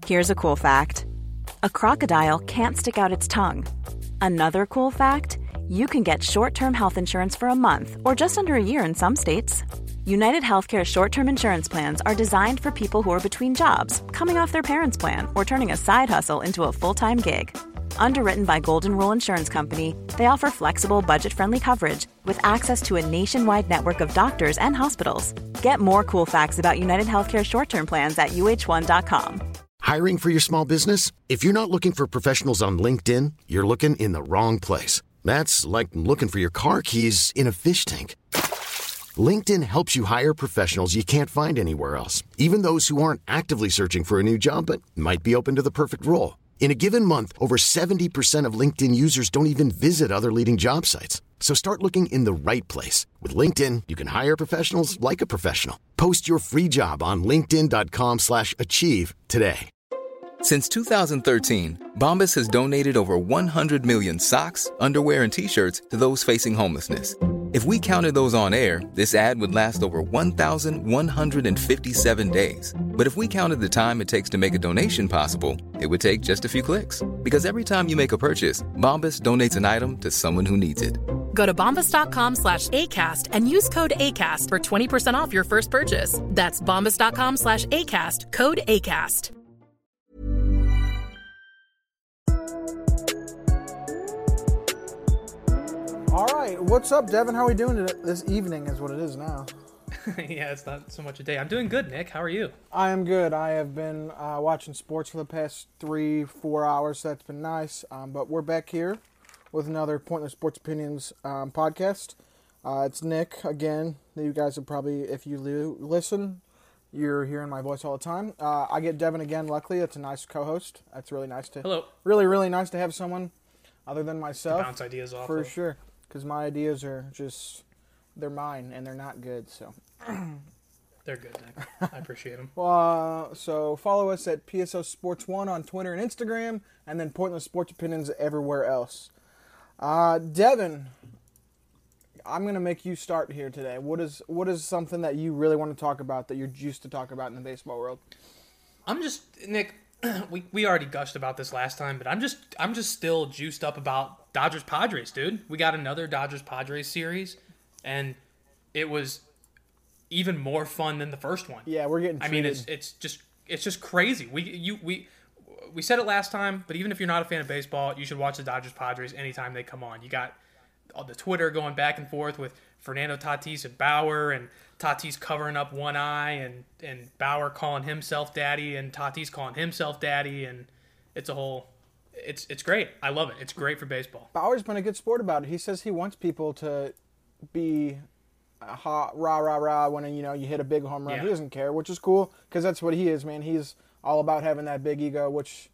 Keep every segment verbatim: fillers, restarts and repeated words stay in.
Here's a cool fact. A crocodile can't stick out its tongue. Another cool fact, you can get short-term health insurance for a month or just under a year in some states. United Healthcare short-term insurance plans are designed for people who are between jobs, coming off their parents' plan, or turning a side hustle into a full-time gig. Underwritten by Golden Rule Insurance Company, they offer flexible, budget-friendly coverage with access to a nationwide network of doctors and hospitals. Get more cool facts about United Healthcare short-term plans at U H one dot com. Hiring for your small business? If you're not looking for professionals on LinkedIn, you're looking in the wrong place. That's like looking for your car keys in a fish tank. LinkedIn helps you hire professionals you can't find anywhere else, even those who aren't actively searching for a new job but might be open to the perfect role. In a given month, over seventy percent of LinkedIn users don't even visit other leading job sites. So start looking in the right place. With LinkedIn, you can hire professionals like a professional. Post your free job on linkedin dot com slash achieve today. Since two thousand thirteen, Bombas has donated over one hundred million socks, underwear, and T-shirts to those facing homelessness. If we counted those on air, this ad would last over one thousand one hundred fifty-seven days. But if we counted the time it takes to make a donation possible, it would take just a few clicks. Because every time you make a purchase, Bombas donates an item to someone who needs it. Go to bombas.com slash ACAST and use code ACAST for twenty percent off your first purchase. That's bombas.com slash ACAST, code ACAST. All right, what's up, Devin? How are we doing today? This evening is what it is now. Yeah, it's not so much a day. I'm doing good, Nick. How are you? I am good. I have been uh, watching sports for the past three, four hours, so that's been nice. Um, but we're back here with another Pointless Sports Opinions um, podcast. Uh, it's Nick, again. You guys have probably, if you li- listen, you're hearing my voice all the time. Uh, I get Devin again, luckily. It's a nice co-host. That's really nice to... Hello. Really, really nice to have someone other than myself. To bounce ideas off For of. sure. Because my ideas are just, they're mine, and they're not good, so. They're good, Nick. I appreciate them. Well, uh, so follow us at P S O Sports one on Twitter and Instagram, and then Pointless Sports Opinions everywhere else. Uh, Devin, I'm going to make you start here today. What is what is something that you really want to talk about, that you're juiced to talk about in the baseball world? I'm just, Nick, we, we already gushed about this last time, but I'm just I'm just still juiced up about Dodgers-Padres, dude. We got another Dodgers-Padres series, and it was even more fun than the first one. Yeah, we're getting treated. I mean, it's it's just it's just crazy. We you we we said it last time, but even if you're not a fan of baseball, you should watch the Dodgers-Padres anytime they come on. You got all the Twitter going back and forth with Fernando Tatis and Bauer, and Tatis covering up one eye, and, and Bauer calling himself daddy, and Tatis calling himself daddy, and it's a whole... It's it's great. I love it. It's great for baseball. Bauer's been a good sport about it. He says he wants people to be a hot, rah, rah, rah when, you know, you hit a big home run. Yeah. He doesn't care, which is cool, because that's what he is, man. He's all about having that big ego, which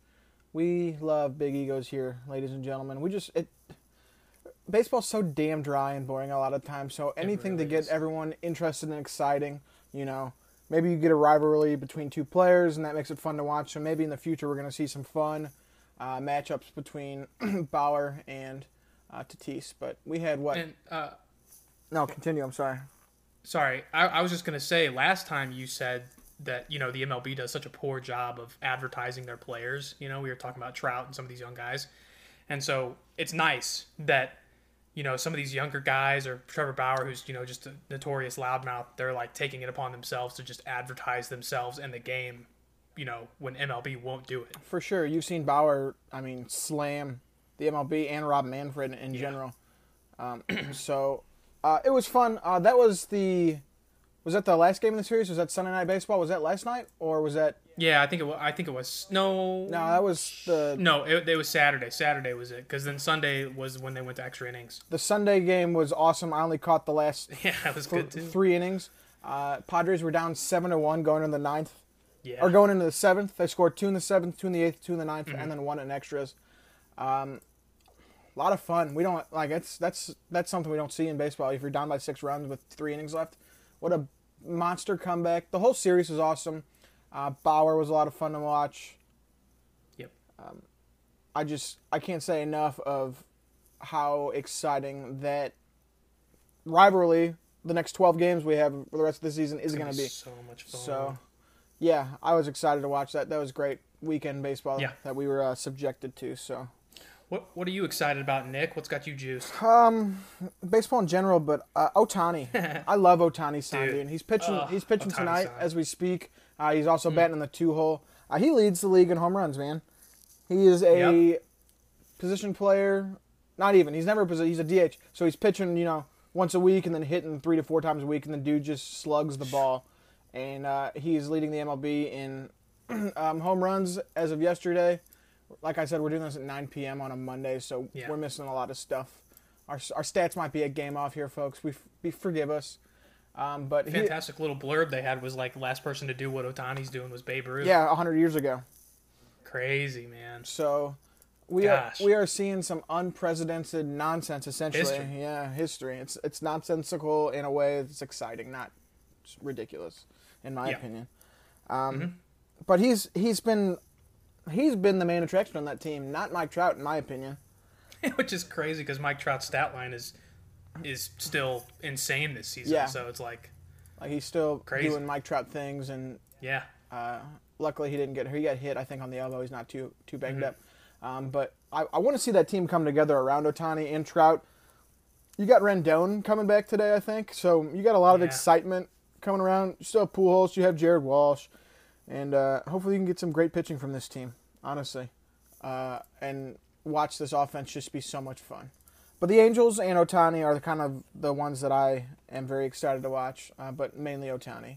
we love big egos here, ladies and gentlemen. We just... it. Baseball's so damn dry and boring a lot of times, so anything really to get is. everyone interested and exciting, you know, maybe you get a rivalry between two players, and that makes it fun to watch, so maybe in the future we're going to see some fun uh, matchups between Bauer and uh, Tatis, but we had what? And, uh, no, continue, I'm sorry. sorry, I, I was just going to say, last time you said that, you know, the M L B does such a poor job of advertising their players. You know, we were talking about Trout and some of these young guys, and so it's nice that, you know, some of these younger guys, or Trevor Bauer, who's, you know, just a notorious loudmouth, they're like taking it upon themselves to just advertise themselves and the game, you know, when M L B won't do it. For sure. You've seen Bauer, I mean, slam the M L B and Rob Manfred in Yeah. general. Um, so uh, it was fun. Uh, that was the, was that the last game of the series? Was that Sunday Night Baseball? Was that last night? Or was that? Yeah, I think it was, I think it was, no. No, that was the... No, it, it was Saturday. Saturday was it, because then Sunday was when they went to extra innings. The Sunday game was awesome. I only caught the last Yeah, that was th- good too. three innings. Uh, Padres were down seven to one going into the ninth. Yeah. Or going into the seventh. They scored two in the seventh, two in the eighth, two in the ninth, Mm-hmm. and then one in extras. Um, a lot of fun. We don't like it's that's that's something we don't see in baseball. If you're down by six runs with three innings left, what a monster comeback. The whole series was awesome. Uh, Bauer was a lot of fun to watch. Yep. Um, I just I can't say enough of how exciting that rivalry, the next twelve games we have for the rest of the season, is going to be. So much fun. So, yeah, I was excited to watch that. That was great. weekend baseball Yeah. that we were uh, subjected to. So What What are you excited about, Nick? What's got you juiced? baseball in general, but uh, Ohtani. I love Ohtani sign, Dude. dude. He's pitching. Ugh, he's pitching Ohtani tonight sign. as we speak. Uh, he's also batting in the two hole. Uh, he leads the league in home runs, man. He is a Yep. position player. Not even. He's never a posi- He's a D H. So he's pitching, you know, once a week and then hitting three to four times a week, and the dude just slugs the ball. And uh, he's leading the M L B in um, home runs as of yesterday. Like I said, we're doing this at nine p.m. on a Monday, so Yeah. we're missing a lot of stuff. Our our stats might be a game off here, folks. We, we forgive us. Um, but he, Fantastic little blurb they had was like last person to do what Otani's doing was Babe Ruth. yeah, one hundred years ago. Crazy, man. So we are Gosh. we are seeing some unprecedented nonsense, essentially. History. Yeah, history. It's it's nonsensical in a way that's exciting, not ridiculous, in my Yeah. opinion. Um, But he's he's been he's been the main attraction on that team, not Mike Trout, in my opinion. Which is crazy because Mike Trout's stat line is is still insane this season. Yeah. So it's like, Like he's still Crazy. doing Mike Trout things, and yeah. uh, luckily he didn't get he got hit, I think, on the elbow. He's not too too banged Mm-hmm. up. Um, but I, I want to see that team come together around Ohtani and Trout. You got Rendon coming back today, I think. So you got a lot of Yeah. excitement coming around. You still have Pujols. You have Jared Walsh. And uh, hopefully you can get some great pitching from this team, honestly. Uh, and watch this offense just be so much fun. But the Angels and Ohtani are the kind of the ones that I am very excited to watch, uh, but mainly Ohtani.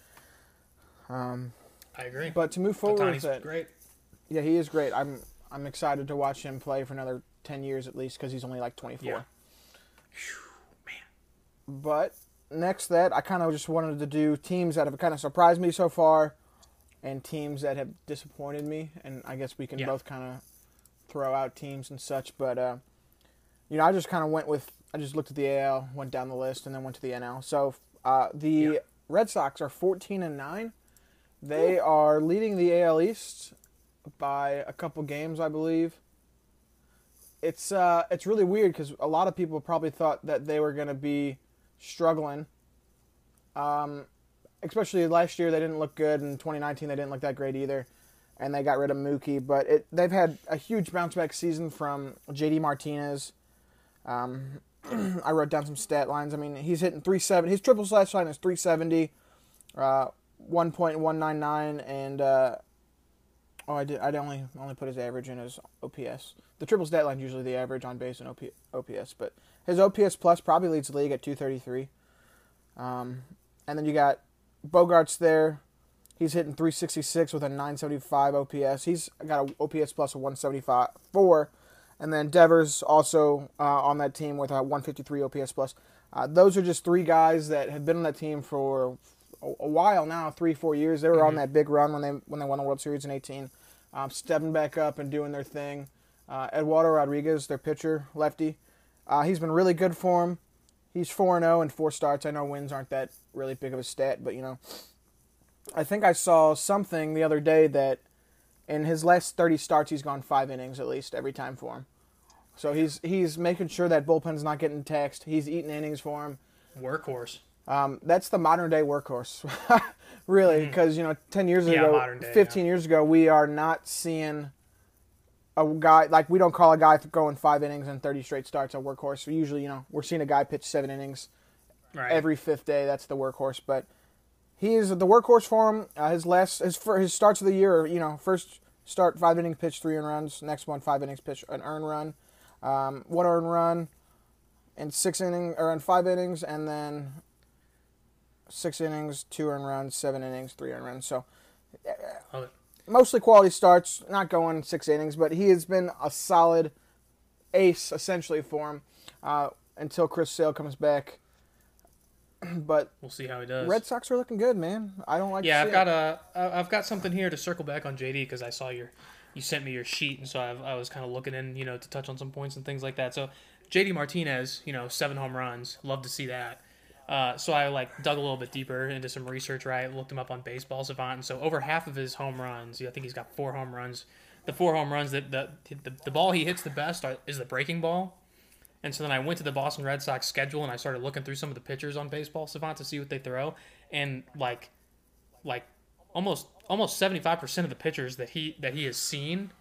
Um, I agree. but to move forward Otani's with it, great. yeah, he is great. I'm I'm excited to watch him play for another ten years at least because he's only like twenty-four. Yeah. Phew, man. But next that, I kind of just wanted to do teams that have kind of surprised me so far and teams that have disappointed me. And I guess we can Yeah. both kind of throw out teams and such. But, uh, you know, I just kind of went with, I just looked at the A L, went down the list, and then went to the N L. So uh, the Yeah. Red Sox are fourteen and nine. They are leading the A L East by a couple games, I believe. It's uh, it's really weird because a lot of people probably thought that they were going to be struggling. Um, especially last year, they didn't look good. In twenty nineteen, they didn't look that great either, and they got rid of Mookie. But it they've had a huge bounce back season from J D Martinez. Um, I wrote down some stat lines. I mean, he's hitting three seventy. His triple slash line is three seventy, uh, one point one nine nine, and uh, oh, I did. I only only put his average in his O P S. The triple stat line is usually the average on base and O P, O P S, but his O P S plus probably leads the league at two thirty-three. Um, and then you got Bogarts there. He's hitting three sixty-six with a nine seventy-five O P S. He's got a O P S plus of one seventy-four. And then Devers also uh, on that team with a one fifty-three O P S plus. Uh, those are just three guys that have been on that team for a, a while now, three, four years. They were mm-hmm. on that big run when they when they won the World Series in eighteen, um, stepping back up and doing their thing. Uh, Eduardo Rodriguez, their pitcher, lefty, uh, he's been really good for him. He's four and oh in four starts. I know wins aren't that really big of a stat, but, you know, I think I saw something the other day that in his last thirty starts, he's gone five innings at least every time for him. So he's he's making sure that bullpen's not getting taxed. He's eating innings for him. Workhorse. Um, that's the modern-day workhorse, really, because, you know, ten years Yeah, ago, modern day, fifteen yeah. years ago, we are not seeing a guy, like, we don't call a guy going five innings and thirty straight starts a workhorse. So usually, you know, we're seeing a guy pitch seven innings Right. every fifth day. That's the workhorse. But he is the workhorse for him. Uh, his last, his for his starts of the year, you know, first start five innings pitch, three earned runs. Next one, five innings pitch, an earned run, um, one earned run, in six innings or in five innings, and then six innings, two earned runs, seven innings, three earned runs. So Love it. mostly quality starts, not going six innings, but he has been a solid ace essentially for him uh, until Chris Sale comes back. But We'll see how he does. Red Sox are looking good, man. I don't like. Yeah, to I've see got it. a, I've got something here to circle back on J D because I saw your, you sent me your sheet, and so I've, I was kind of looking in, you know, to touch on some points and things like that. So J D Martinez, you know, seven home runs, love to see that. Uh, so I like dug a little bit deeper into some research, right? Looked him up on Baseball Savant, and so over half of his home runs, I think he's got four home runs. The four home runs that the, the the ball he hits the best are, is the breaking ball. And so then I went to the Boston Red Sox schedule and I started looking through some of the pitchers on Baseball Savant to see what they throw, and like, like almost almost seventy-five percent of the pitchers that he that he has seen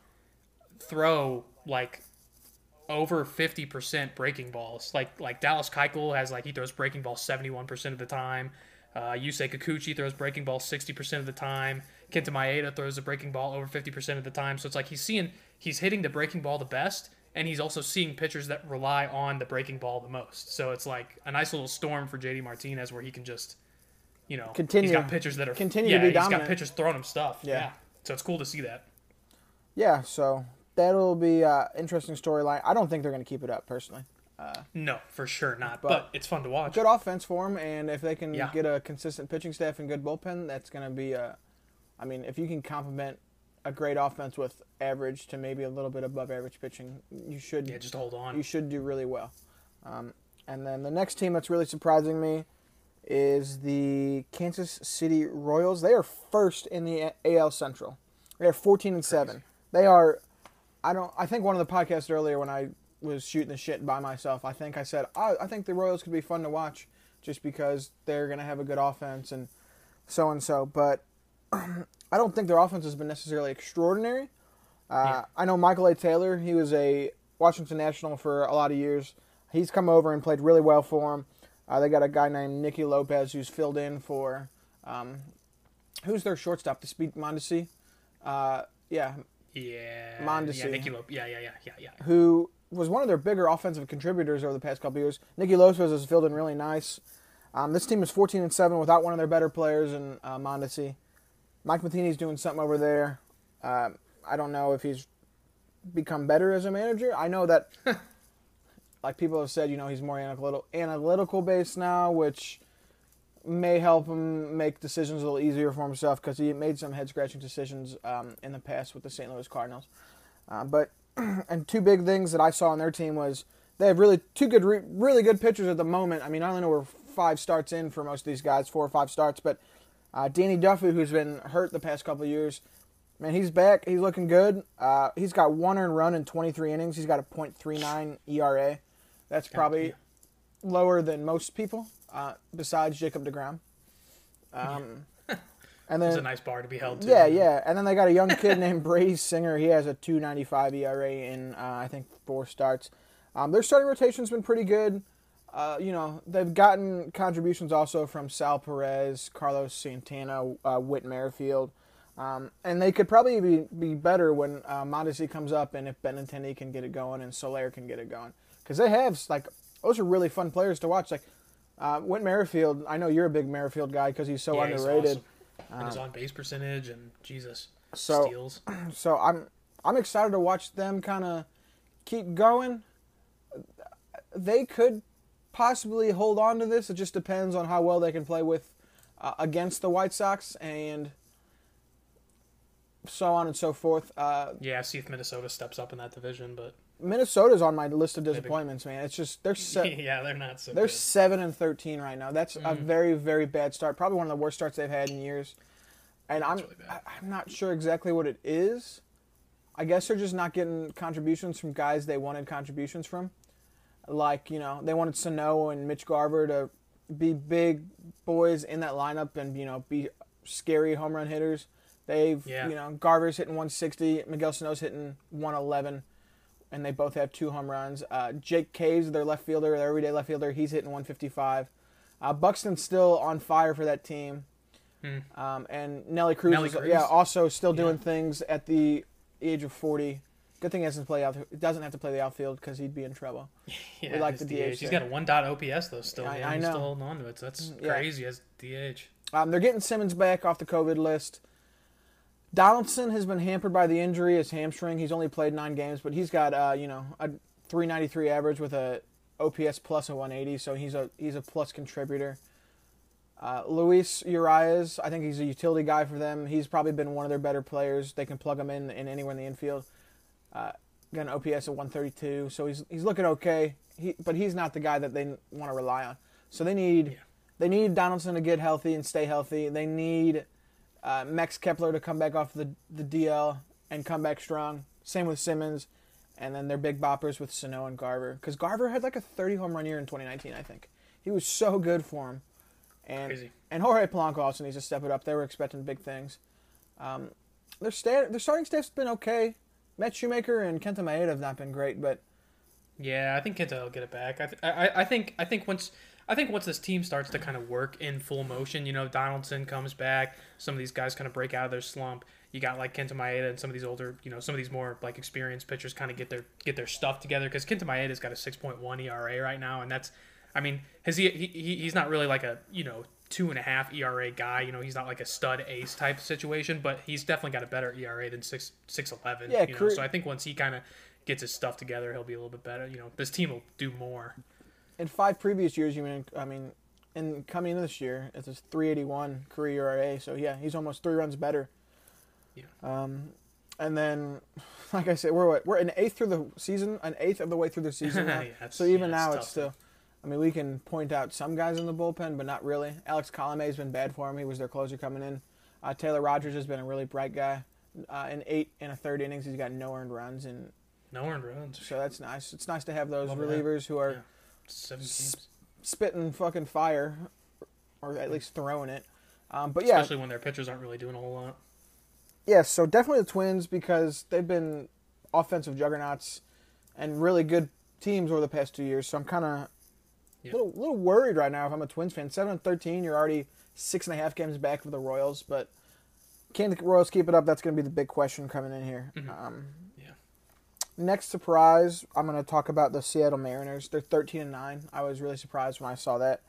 throw like over fifty percent breaking balls. Like like Dallas Keuchel has like he throws breaking balls seventy-one percent of the time. Uh, Yusei Kikuchi throws breaking balls sixty percent of the time. Kenta Maeda throws a breaking ball over fifty percent of the time. So it's like he's seeing he's hitting the breaking ball the best, and he's also seeing pitchers that rely on the breaking ball the most. So it's like a nice little storm for J D Martinez where he can just, you know, continue. He's got pitchers that are continue yeah, to be he's dominant. got pitchers throwing him stuff. Yeah. yeah. So it's cool to see that. Yeah, so that'll be an interesting storyline. I don't think they're going to keep it up, personally. Uh, no, for sure not. But, but it's fun to watch. Good offense for them, and if they can Yeah. get a consistent pitching staff and good bullpen, that's going to be a. I mean, if you can complement a great offense with average to maybe a little bit above average pitching, you should. Yeah, just hold on. You should do really well. Um, and then the next team that's really surprising me is the Kansas City Royals. They are first in the A L Central. They are fourteen and seven. They are. I don't. I think one of the podcasts earlier when I was shooting the shit by myself, I think I said I, I think the Royals could be fun to watch just because they're going to have a good offense and so and so. But I don't think their offense has been necessarily extraordinary. Uh, yeah. I know Michael A. Taylor. He was a Washington National for a lot of years. He's come over and played really well for him. Uh, they got a guy named Nicky Lopez who's filled in for um, who's their shortstop? The Speed Mondesi. Uh, yeah. Yeah. Mondesi. Yeah, Nicky Lopez. Yeah, yeah, yeah, yeah, yeah. Who was one of their bigger offensive contributors over the past couple years. Nicky Lopez has filled in really nice. Um, this team is fourteen and seven without one of their better players in uh, Mondesi. Mike Matheny's doing something over there. Uh, I don't know if he's become better as a manager. I know that, like people have said, you know, he's more analytical, analytical based now, which may help him make decisions a little easier for himself because he made some head-scratching decisions um, in the past with the Saint Louis Cardinals. Uh, but and two big things that I saw on their team was they have really two good, re- really good pitchers at the moment. I mean, I only know we're five starts in for most of these guys, four or five starts, but uh, Danny Duffy, who's been hurt the past couple of years, man, he's back. He's looking good. Uh, he's got one earned run in twenty-three innings. He's got a point three nine E R A. That's probably lower than most people, uh, besides Jacob deGrom. Um, and then it's a nice bar to be held to. Yeah, yeah. And then they got a young kid named Brady Singer. He has a two ninety-five E R A in, uh, I think, four starts. Um, their starting rotation's been pretty good. Uh, you know, they've gotten contributions also from Sal Perez, Carlos Santana, uh, Whit Merrifield. Um, and they could probably be, be better when uh, Mondesi comes up and if Benintendi can get it going and Soler can get it going. Because they have, like, those are really fun players to watch. Like, uh, Whit Merrifield, I know you're a big Merrifield guy because he's so yeah, underrated. He's awesome. And his Um, on-base percentage and, Jesus, so, steals. So I'm I'm excited to watch them kind of keep going. They could possibly hold on to this. It just depends on how well they can play with uh, against the White Sox and so on and so forth. Uh, yeah, see if Minnesota steps up in that division, but Minnesota's on my list of disappointments, man. It's just they're se- yeah, they're not so. They're good. seven and thirteen right now. That's mm-hmm. a very very bad start. Probably one of the worst starts they've had in years. And I'm really I, I'm not sure exactly what it is. I guess they're just not getting contributions from guys they wanted contributions from. Like, you know, they wanted Sano and Mitch Garver to be big boys in that lineup and, you know, be scary home run hitters. They've, yeah. you know, Garver's hitting one sixty, Miguel Sano's hitting one eleven, and they both have two home runs. Uh, Jake Caves, their left fielder, their everyday left fielder, he's hitting one fifty-five. Uh, Buxton's still on fire for that team. Hmm. Um, and Nelly Cruz, Nelly is, Cruz? yeah, also still doing yeah. things at the age of forty. Good thing he doesn't play out. Doesn't have to play the outfield because he'd be in trouble. Yeah, we like the the D H. D H. He's got a one point oh O P S though. Still, I, yeah, I he's know. still holding on to it. So that's yeah. crazy as D H. Um, they're getting Simmons back off the COVID list. Donaldson has been hampered by the injury, his hamstring. He's only played nine games, but he's got uh, you know a three ninety-three average with a O P S plus a one eighty, so he's a he's a plus contributor. Uh, Luis Urias, I think he's a utility guy for them. He's probably been one of their better players. They can plug him in, in anywhere in the infield. Uh, got an O P S of one thirty-two, so he's he's looking okay. He, but he's not the guy that they want to rely on. So they need yeah. they need Donaldson to get healthy and stay healthy. They need uh, Max Kepler to come back off the the D L and come back strong. Same with Simmons, and then their big boppers with Sano and Garver. Because Garver had like a thirty home run year in twenty nineteen, I think. He was so good for him. And Crazy. and Jorge Polanco also needs to step it up. They were expecting big things. Um, their, sta- their starting staff's been okay. Matt Shoemaker and Kenta Maeda have not been great, but yeah, I think Kenta will get it back. I, th- I I think I think once I think once this team starts to kind of work in full motion, you know, Donaldson comes back, some of these guys kind of break out of their slump. You got like Kenta Maeda and some of these older, you know, some of these more like experienced pitchers kind of get their get their stuff together because Kenta Maeda's got a six point one E R A right now, and that's, I mean, has he, he he's not really like a you know two and a half E R A guy. You know, he's not like a stud ace type of situation, but he's definitely got a better E R A than six six eleven. Yeah, you know? career- So I think once he kind of gets his stuff together, he'll be a little bit better. You know, this team will do more. In five previous years, you mean, I mean, and coming into this year, it's a three eighty-one career E R A. So yeah, he's almost three runs better. Yeah. Um, and then, like I said, we're what, we're an eighth through the season, an eighth of the way through the season now. Yeah, so even yeah, now, it's it's tough. still. I mean, we can point out some guys in the bullpen, but not really. Alex Colomé has been bad for him. He was their closer coming in. Uh, Taylor Rogers has been a really bright guy. Uh, in eight and a third innings, he's got no earned runs, and No earned runs. so that's nice. It's nice to have those Love that. relievers who are Yeah. Seven games. spitting fucking fire, or at least throwing it. Um, but yeah, Especially when their pitchers aren't really doing a whole lot. yeah. So definitely the Twins because they've been offensive juggernauts and really good teams over the past two years. So I'm kind of Yeah. a little, little worried right now if I'm a Twins fan. seven and thirteen, you're already six and a half games back of the Royals, but can the Royals keep it up? That's going to be the big question coming in here. Mm-hmm. Um, Yeah. next surprise, I'm going to talk about the Seattle Mariners. They're thirteen and nine. I was really surprised when I saw that.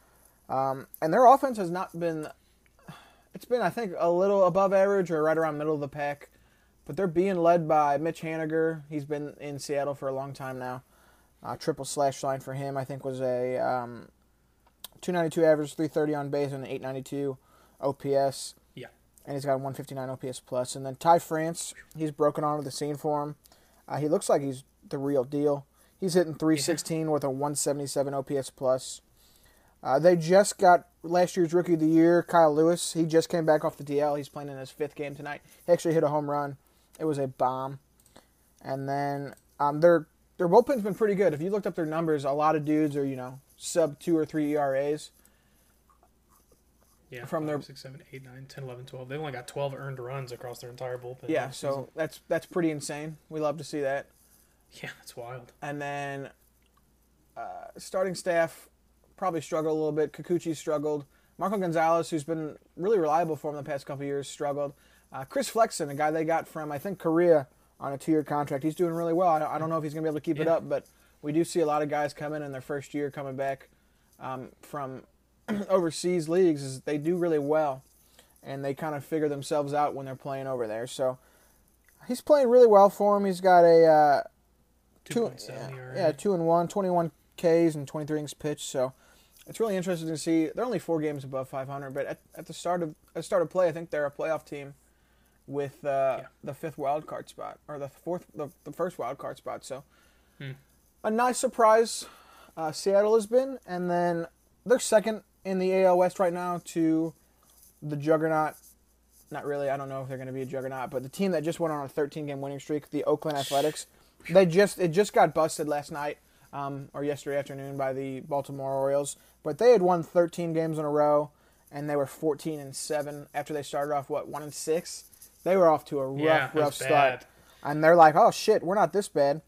Um, and their offense has not been, it's been, I think, a little above average or right around middle of the pack. But they're being led by Mitch Haniger. He's been in Seattle for a long time now. Uh, triple slash line for him, I think, was a um, two ninety-two average, three thirty on base, and an eight ninety-two O P S. Yeah. And he's got a one fifty-nine O P S plus. And then Ty France, he's broken onto the scene for him. Uh, he looks like he's the real deal. He's hitting three sixteen yeah. with a one seventy-seven O P S plus. Uh, they just got last year's Rookie of the Year, Kyle Lewis. He just came back off the D L. He's playing in his fifth game tonight. He actually hit a home run. It was a bomb. And then um, their their bullpen's been pretty good. If you looked up their numbers, a lot of dudes are, you know, sub two or three E R As. Yeah, from five, their six, seven, eight, nine, ten, eleven, twelve. They've only got twelve earned runs across their entire bullpen. Yeah, so season. that's that's pretty insane. We love to see that. Yeah, that's wild. And then uh, starting staff probably struggled a little bit. Kikuchi struggled. Marco Gonzalez, who's been really reliable for him the past couple of years, struggled. Uh, Chris Flexen, a guy they got from, I think, Korea on a two-year contract. He's doing really well. I don't, I don't know if he's going to be able to keep it Yeah. up, but we do see a lot of guys come in in their first year coming back um, from overseas leagues. Is they do really well, and they kind of figure themselves out when they're playing over there. So he's playing really well for him. He's got a uh, two, yeah, yeah, two and one, twenty-one Ks and twenty-three innings pitched. So it's really interesting to see. They're only four games above five hundred, but at, at the start of at the start of play, I think they're a playoff team with uh, Yeah. the fifth wild card spot or the fourth, the, the first wild card spot. So Hmm. a nice surprise uh, Seattle has been, and then they're second in the A L West right now to the juggernaut. Not really. I don't know if they're going to be a juggernaut, but the team that just went on a thirteen-game winning streak, the Oakland Athletics, they just it just got busted last night um, or yesterday afternoon by the Baltimore Orioles. But they had won thirteen games in a row, and they were fourteen and seven after they started off what one and six. They were off to a rough, Yeah, rough that's start, bad. and they're like, "Oh shit, we're not this bad."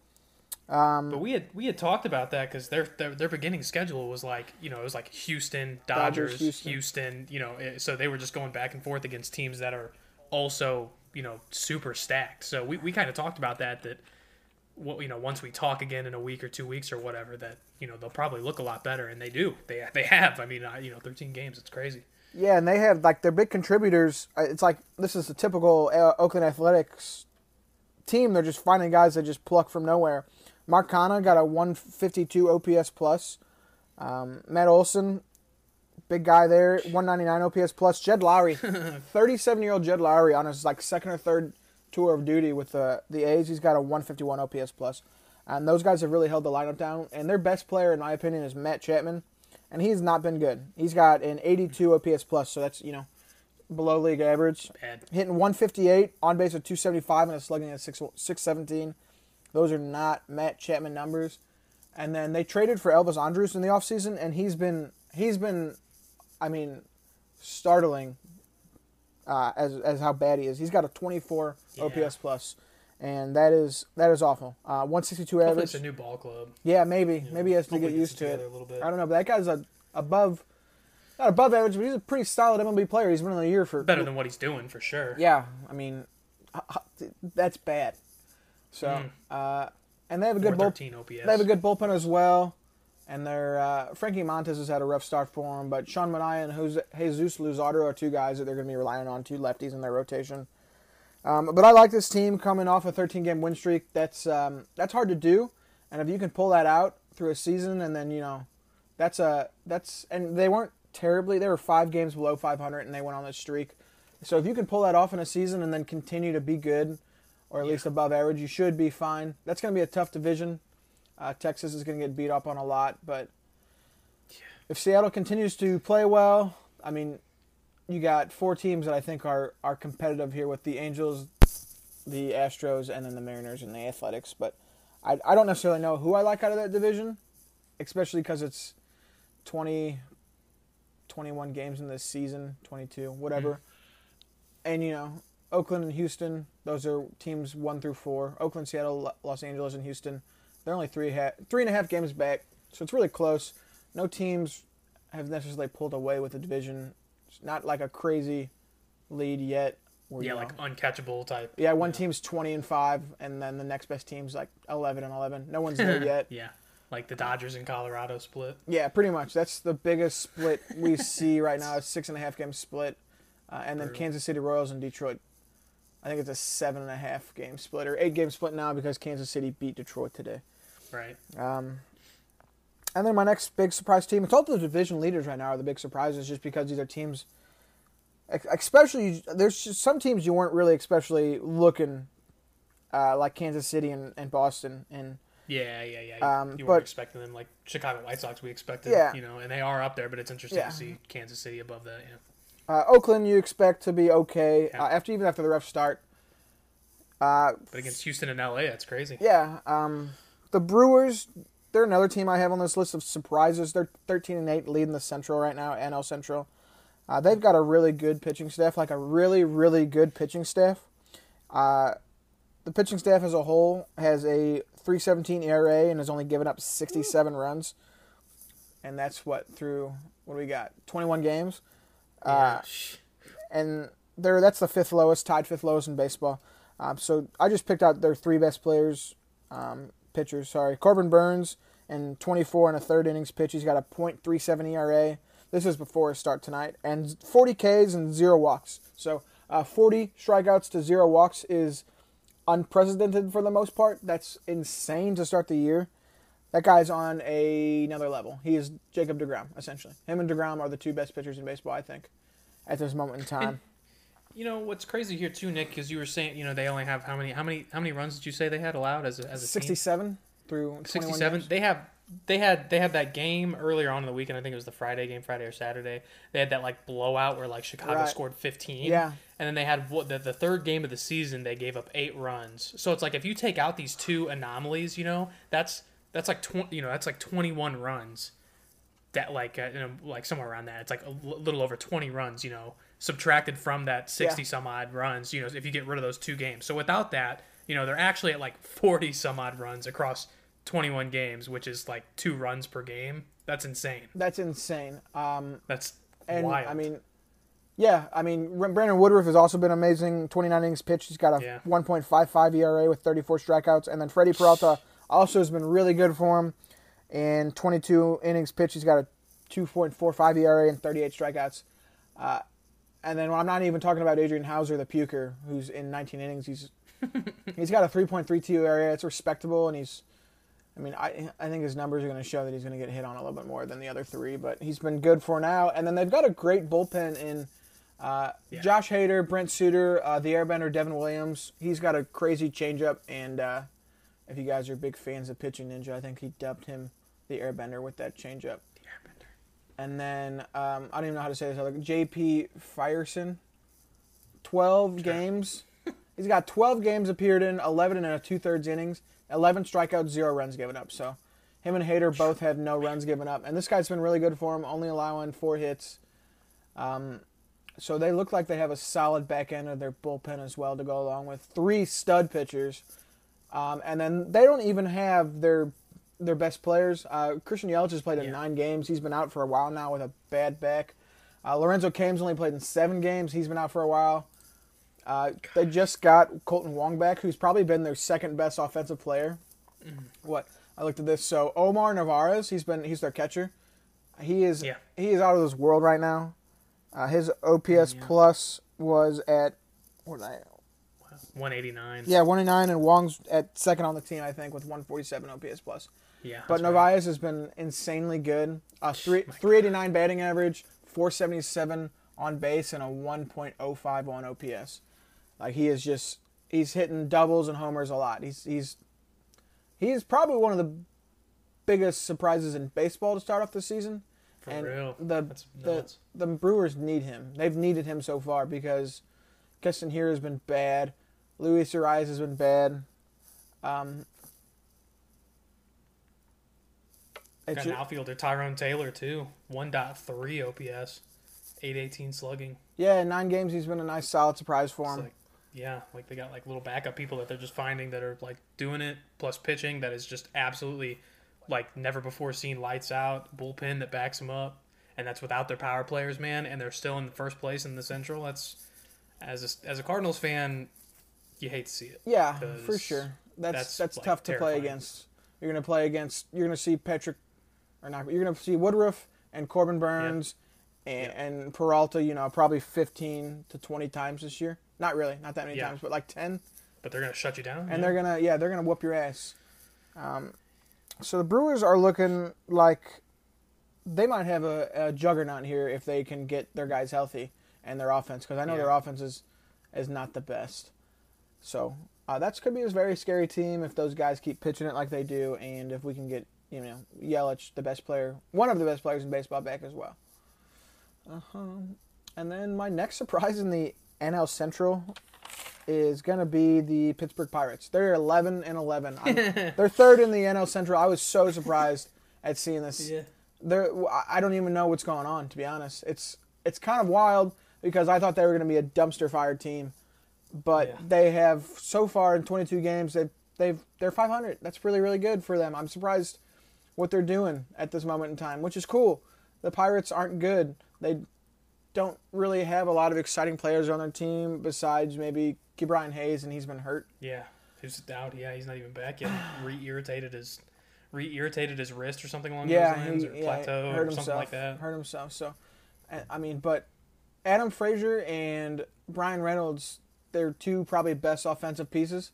Um, But we had we had talked about that because their, their their beginning schedule was like, you know, it was like Houston, Dodgers, Dodgers, Houston. Houston. You know, it- so they were just going back and forth against teams that are also, you know, super stacked. So we, we kind of talked about that that, well, you know, once we talk again in a week or two weeks or whatever, that, you know, they'll probably look a lot better, and they do. They they have. I mean, uh, you know, thirteen games. It's crazy. Yeah, and they have, like, their big contributors. uh, It's like, this is a typical uh, Oakland Athletics team. They're just finding guys that just pluck from nowhere. Mark Canha got a one fifty-two O P S plus. Um, Matt Olson, big guy there, one ninety-nine O P S plus. Jed Lowry, thirty-seven-year-old Jed Lowry on his, like, second or third tour of duty with the, the A's. He's got a one fifty-one O P S plus. And those guys have really held the lineup down. And their best player, in my opinion, is Matt Chapman. And he's not been good. He's got an eighty-two O P S plus, so that's, you know, below league average. Bad. Hitting one fifty-eight, on base at two seventy-five, and a slugging at six seventeen. Those are not Matt Chapman numbers. And then they traded for Elvis Andrus in the offseason, and he's been, he's been, I mean, startling uh, as as how bad he is. He's got a twenty-four Yeah. O P S plus, and that is that is awful. Uh, one sixty-two Hopefully average. it's a new ball club. Yeah, maybe Yeah. maybe he has to Hopefully get he used gets to it. together a little bit. I don't know, but that guy's a above, not above average, but he's a pretty solid M L B player. He's been in the year for Better than what he's doing for sure. Yeah, I mean, h- h- that's bad. So, Mm. uh, and they have a good bull. four thirteen O P S. They have a good bullpen as well, and they're uh, Frankie Montes has had a rough start for him, but Sean Manaea and Jose- Jesus Luzardo are two guys that they're going to be relying on, two lefties in their rotation. Um, but I like this team coming off a thirteen-game win streak. That's um, that's hard to do, and if you can pull that out through a season, and then you know, that's a that's and they weren't terribly. They were five games below five hundred, and they went on this streak. So if you can pull that off in a season and then continue to be good, or at Yeah. least above average, you should be fine. That's going to be a tough division. Uh, Texas is going to get beat up on a lot, but if Seattle continues to play well, I mean, you got four teams that I think are, are competitive here with the Angels, the Astros, and then the Mariners and the Athletics. But I, I don't necessarily know who I like out of that division, especially because it's twenty, twenty-one games in this season, twenty-two, whatever. Mm-hmm. And, you know, Oakland and Houston, those are teams one through four. Oakland, Seattle, Los Angeles, and Houston, they're only three, ha- three and a half games back, so it's really close. No teams have necessarily pulled away with the division. It's not like a crazy lead yet. Where, Yeah, you know, like uncatchable type. yeah, one you know. team's twenty and five, and then the next best team's like eleven and eleven. No one's there yet. Yeah, like the Dodgers and Colorado split. Yeah, pretty much. That's the biggest split we see right now. It's six and a half game split, uh, and then Brutal. Kansas City Royals and Detroit. I think it's a seven and a half game split or eight game split now because Kansas City beat Detroit today. Right. Um, and then my next big surprise team, it's all the division leaders right now are the big surprises just because these are teams, especially, there's just some teams you weren't really especially looking, uh, like Kansas City and, and Boston. And Yeah, yeah, yeah. Um, you but- weren't expecting them like Chicago White Sox. We expected, Yeah. you know, and they are up there. But it's interesting Yeah. to see Kansas City above that. Yeah. uh, Oakland you expect to be okay Yeah. uh, after even after the rough start. Uh, But against Houston and L A, that's crazy. yeah, um, the Brewers, they're another team I have on this list of surprises. They're thirteen and eight, leading the Central right now, N L Central. Uh, they've got a really good pitching staff, like a really, really good pitching staff. Uh, the pitching staff as a whole has a three seventeen E R A and has only given up sixty-seven runs. And that's what, through, what do we got, twenty-one games? Uh, and they're that's the fifth lowest, tied fifth lowest in baseball. Um, so I just picked out their three best players, um, pitchers, sorry. Corbin Burns, in twenty-four and a third innings pitch. He's got a point three seven E R A. This is before his start tonight. And forty Ks and zero walks. So uh, forty strikeouts to zero walks is unprecedented for the most part. That's insane to start the year. That guy's on a, another level. He is Jacob deGrom, essentially. Him and deGrom are the two best pitchers in baseball, I think, at this moment in time. And, you know what's crazy here too, Nick, because you were saying, you know, they only have how many, how many, how many runs did you say they had allowed as a as a team? sixty-seven through twenty-one sixty-seven. games. They have they had they had that game earlier on in the weekend. I think it was the Friday game, Friday or Saturday. They had that like blowout where like Chicago Right. scored fifteen. Yeah. And then they had what the, the third game of the season. They gave up eight runs. So it's like if you take out these two anomalies, you know, that's that's like twenty. You know, that's like twenty-one runs. That like uh, you know like somewhere around that. It's like a l- little over twenty runs. You know, subtracted from that sixty Yeah. some odd runs. You know, if you get rid of those two games. So without that, you know, they're actually at like forty some odd runs across twenty-one games, which is like two runs per game. That's insane. That's insane. Um, That's and, wild. I mean, yeah, I mean, Brandon Woodruff has also been amazing. twenty-nine innings pitched. He's got a Yeah. one point five five E R A with thirty-four strikeouts. And then Freddie Peralta also has been really good for him. In twenty-two innings pitched, he's got a two point four five E R A and thirty-eight strikeouts. Uh, and then I'm not even talking about Adrian Hauser, the puker, who's in nineteen innings. He's he's got a three point three two E R A. It's respectable, and he's I mean, I I think his numbers are going to show that he's going to get hit on a little bit more than the other three, but he's been good for now. And then they've got a great bullpen in uh, Yeah. Josh Hader, Brent Suter, uh, the airbender Devin Williams. He's got a crazy changeup, and uh, if you guys are big fans of Pitching Ninja, I think he dubbed him the airbender with that changeup. The Airbender. And then, um, I don't even know how to say this other, J P Fyerson, twelve games. He's got twelve games appeared in, eleven and a two-thirds innings, eleven strikeouts, zero runs given up. So him and Hader both have no runs given up. And this guy's been really good for him, only allowing four hits. Um, So they look like they have a solid back end of their bullpen as well to go along with three stud pitchers. Um, and then they don't even have their their best players. Uh, Christian Yelich has played in yeah. nine games. He's been out for a while now with a bad back. Uh, Lorenzo Cain's only played in seven games. He's been out for a while. Uh, they just got Colton Wong back, who's probably been their second best offensive player. Mm-hmm. What I looked at this. So Omar Narvaez, he's been he's their catcher. He is yeah. he is out of this world right now. Uh, his O P S yeah. plus was at what did I one eighty-nine. Yeah, one eighty-nine, and Wong's at second on the team, I think, with one forty-seven O P S plus. Yeah, but Narvaez right. has been insanely good. Uh, three three eighty-nine batting average, four seventy-seven on base, and a one point oh five on O P S. Like he is just he's hitting doubles and homers a lot. He's he's he's probably one of the biggest surprises in baseball to start off the season. For and real. The, the the Brewers need him. They've needed him so far because Keston here has been bad. Luis Arias has been bad. Um, Got an outfielder, Tyrone Taylor, too. one point three O P S, eight eighteen slugging. Yeah, in nine games he's been a nice, solid surprise for him. Like, yeah, like they got like little backup people that they're just finding that are like doing it, plus pitching that is just absolutely like never before seen lights out, bullpen that backs them up, and that's without their power players, man, and they're still in the first place in the Central. That's as a, as a Cardinals fan, you hate to see it. Yeah, for sure. That's that's, that's like tough to terrifying. play against. You're gonna play against. You're gonna see Patrick, or not. You're gonna see Woodruff and Corbin Burns, yeah. and, yeah. and Peralta. You know, probably fifteen to twenty times this year. Not really, not that many yeah. times, but like ten. But they're gonna shut you down. And yeah. they're gonna, yeah, they're gonna whoop your ass. Um, so the Brewers are looking like they might have a, a juggernaut here if they can get their guys healthy and their offense, because I know yeah. their offense is is not the best. So uh, that could be a very scary team if those guys keep pitching it like they do, and if we can get, you know, Yelich, the best player, one of the best players in baseball, back as well. Uh-huh. And then my next surprise in the N L Central is going to be the Pittsburgh Pirates. They're eleven and eleven. They're third in the N L Central. I was so surprised at seeing this. Yeah. They're, I don't even know what's going on, to be honest. It's it's kind of wild because I thought they were going to be a dumpster fire team, but yeah. they have so far in twenty-two games they've they've they're five hundred. That's really really good for them. I'm surprised what they're doing at this moment in time, which is cool. The Pirates aren't good. They don't really have a lot of exciting players on their team besides maybe Ke'Bryan Hayes, and he's been hurt. Yeah, he's out. Yeah, he's not even back yet. Re-irritated his, re-irritated his wrist or something along yeah, those lines, he, or yeah, plateau hurt or himself, something like that. Hurt himself. So, I mean, but Adam Frazier and Brian Reynolds, they're two probably best offensive pieces,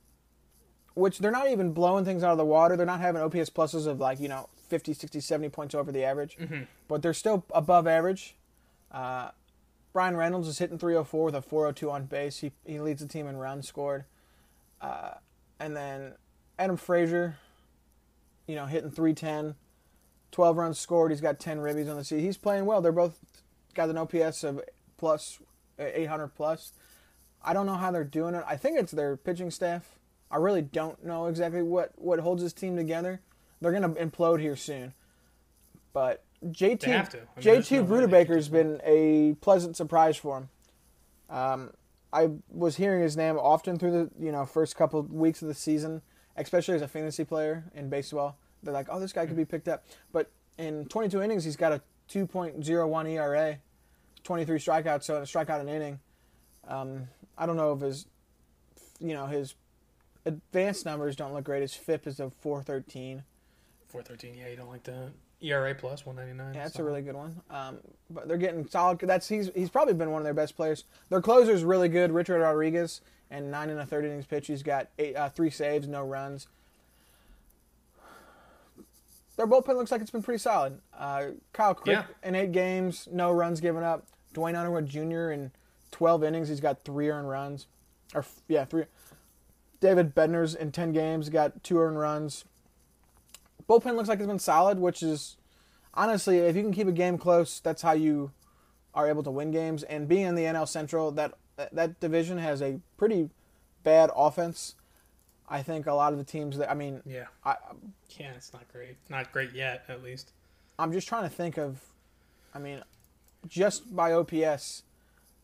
which they're not even blowing things out of the water. They're not having O P S pluses of like, you know, fifty, sixty, seventy points over the average, mm-hmm. but they're still above average. Uh, Brian Reynolds is hitting three oh four with a four oh two on base. He he leads the team in runs scored. Uh, and then Adam Frazier, you know, hitting three ten, twelve runs scored. He's got ten ribbies on the season. He's playing well. They're both got an O P S of plus eight hundred plus. I don't know how they're doing it. I think it's their pitching staff. I really don't know exactly what, what holds this team together. They're going to implode here soon. But J T I mean, J T no Brudebaker's been a pleasant surprise for him. Um, I was hearing his name often through the you know first couple of weeks of the season, especially as a fantasy player in baseball. They're like, oh, this guy could be picked up. But in twenty-two innings, he's got a two point oh one E R A, twenty-three strikeouts, so a strikeout an inning. Um, I don't know if his, you know, his advanced numbers don't look great. His F I P is a four thirteen. four thirteen, yeah, you don't like that. E R A plus one ninety-nine. Yeah, that's solid. A really good one. Um, but they're getting solid. That's he's he's probably been one of their best players. Their closer's really good, Richard Rodriguez, and nine and a third innings pitch. He's got eight, uh, three saves, no runs. Their bullpen looks like it's been pretty solid. Uh, Kyle Crick yeah. in eight games, no runs given up. Dwayne Underwood Junior in twelve innings, he's got three earned runs. Or yeah, three. David Bednar's in ten games, got two earned runs. Bullpen looks like it's been solid, which is, honestly, if you can keep a game close, that's how you are able to win games. And being in the N L Central, that that division has a pretty bad offense. I think a lot of the teams that, I mean... Yeah. I, yeah, it's not great. Not great yet, at least. I'm just trying to think of, I mean, just by O P S,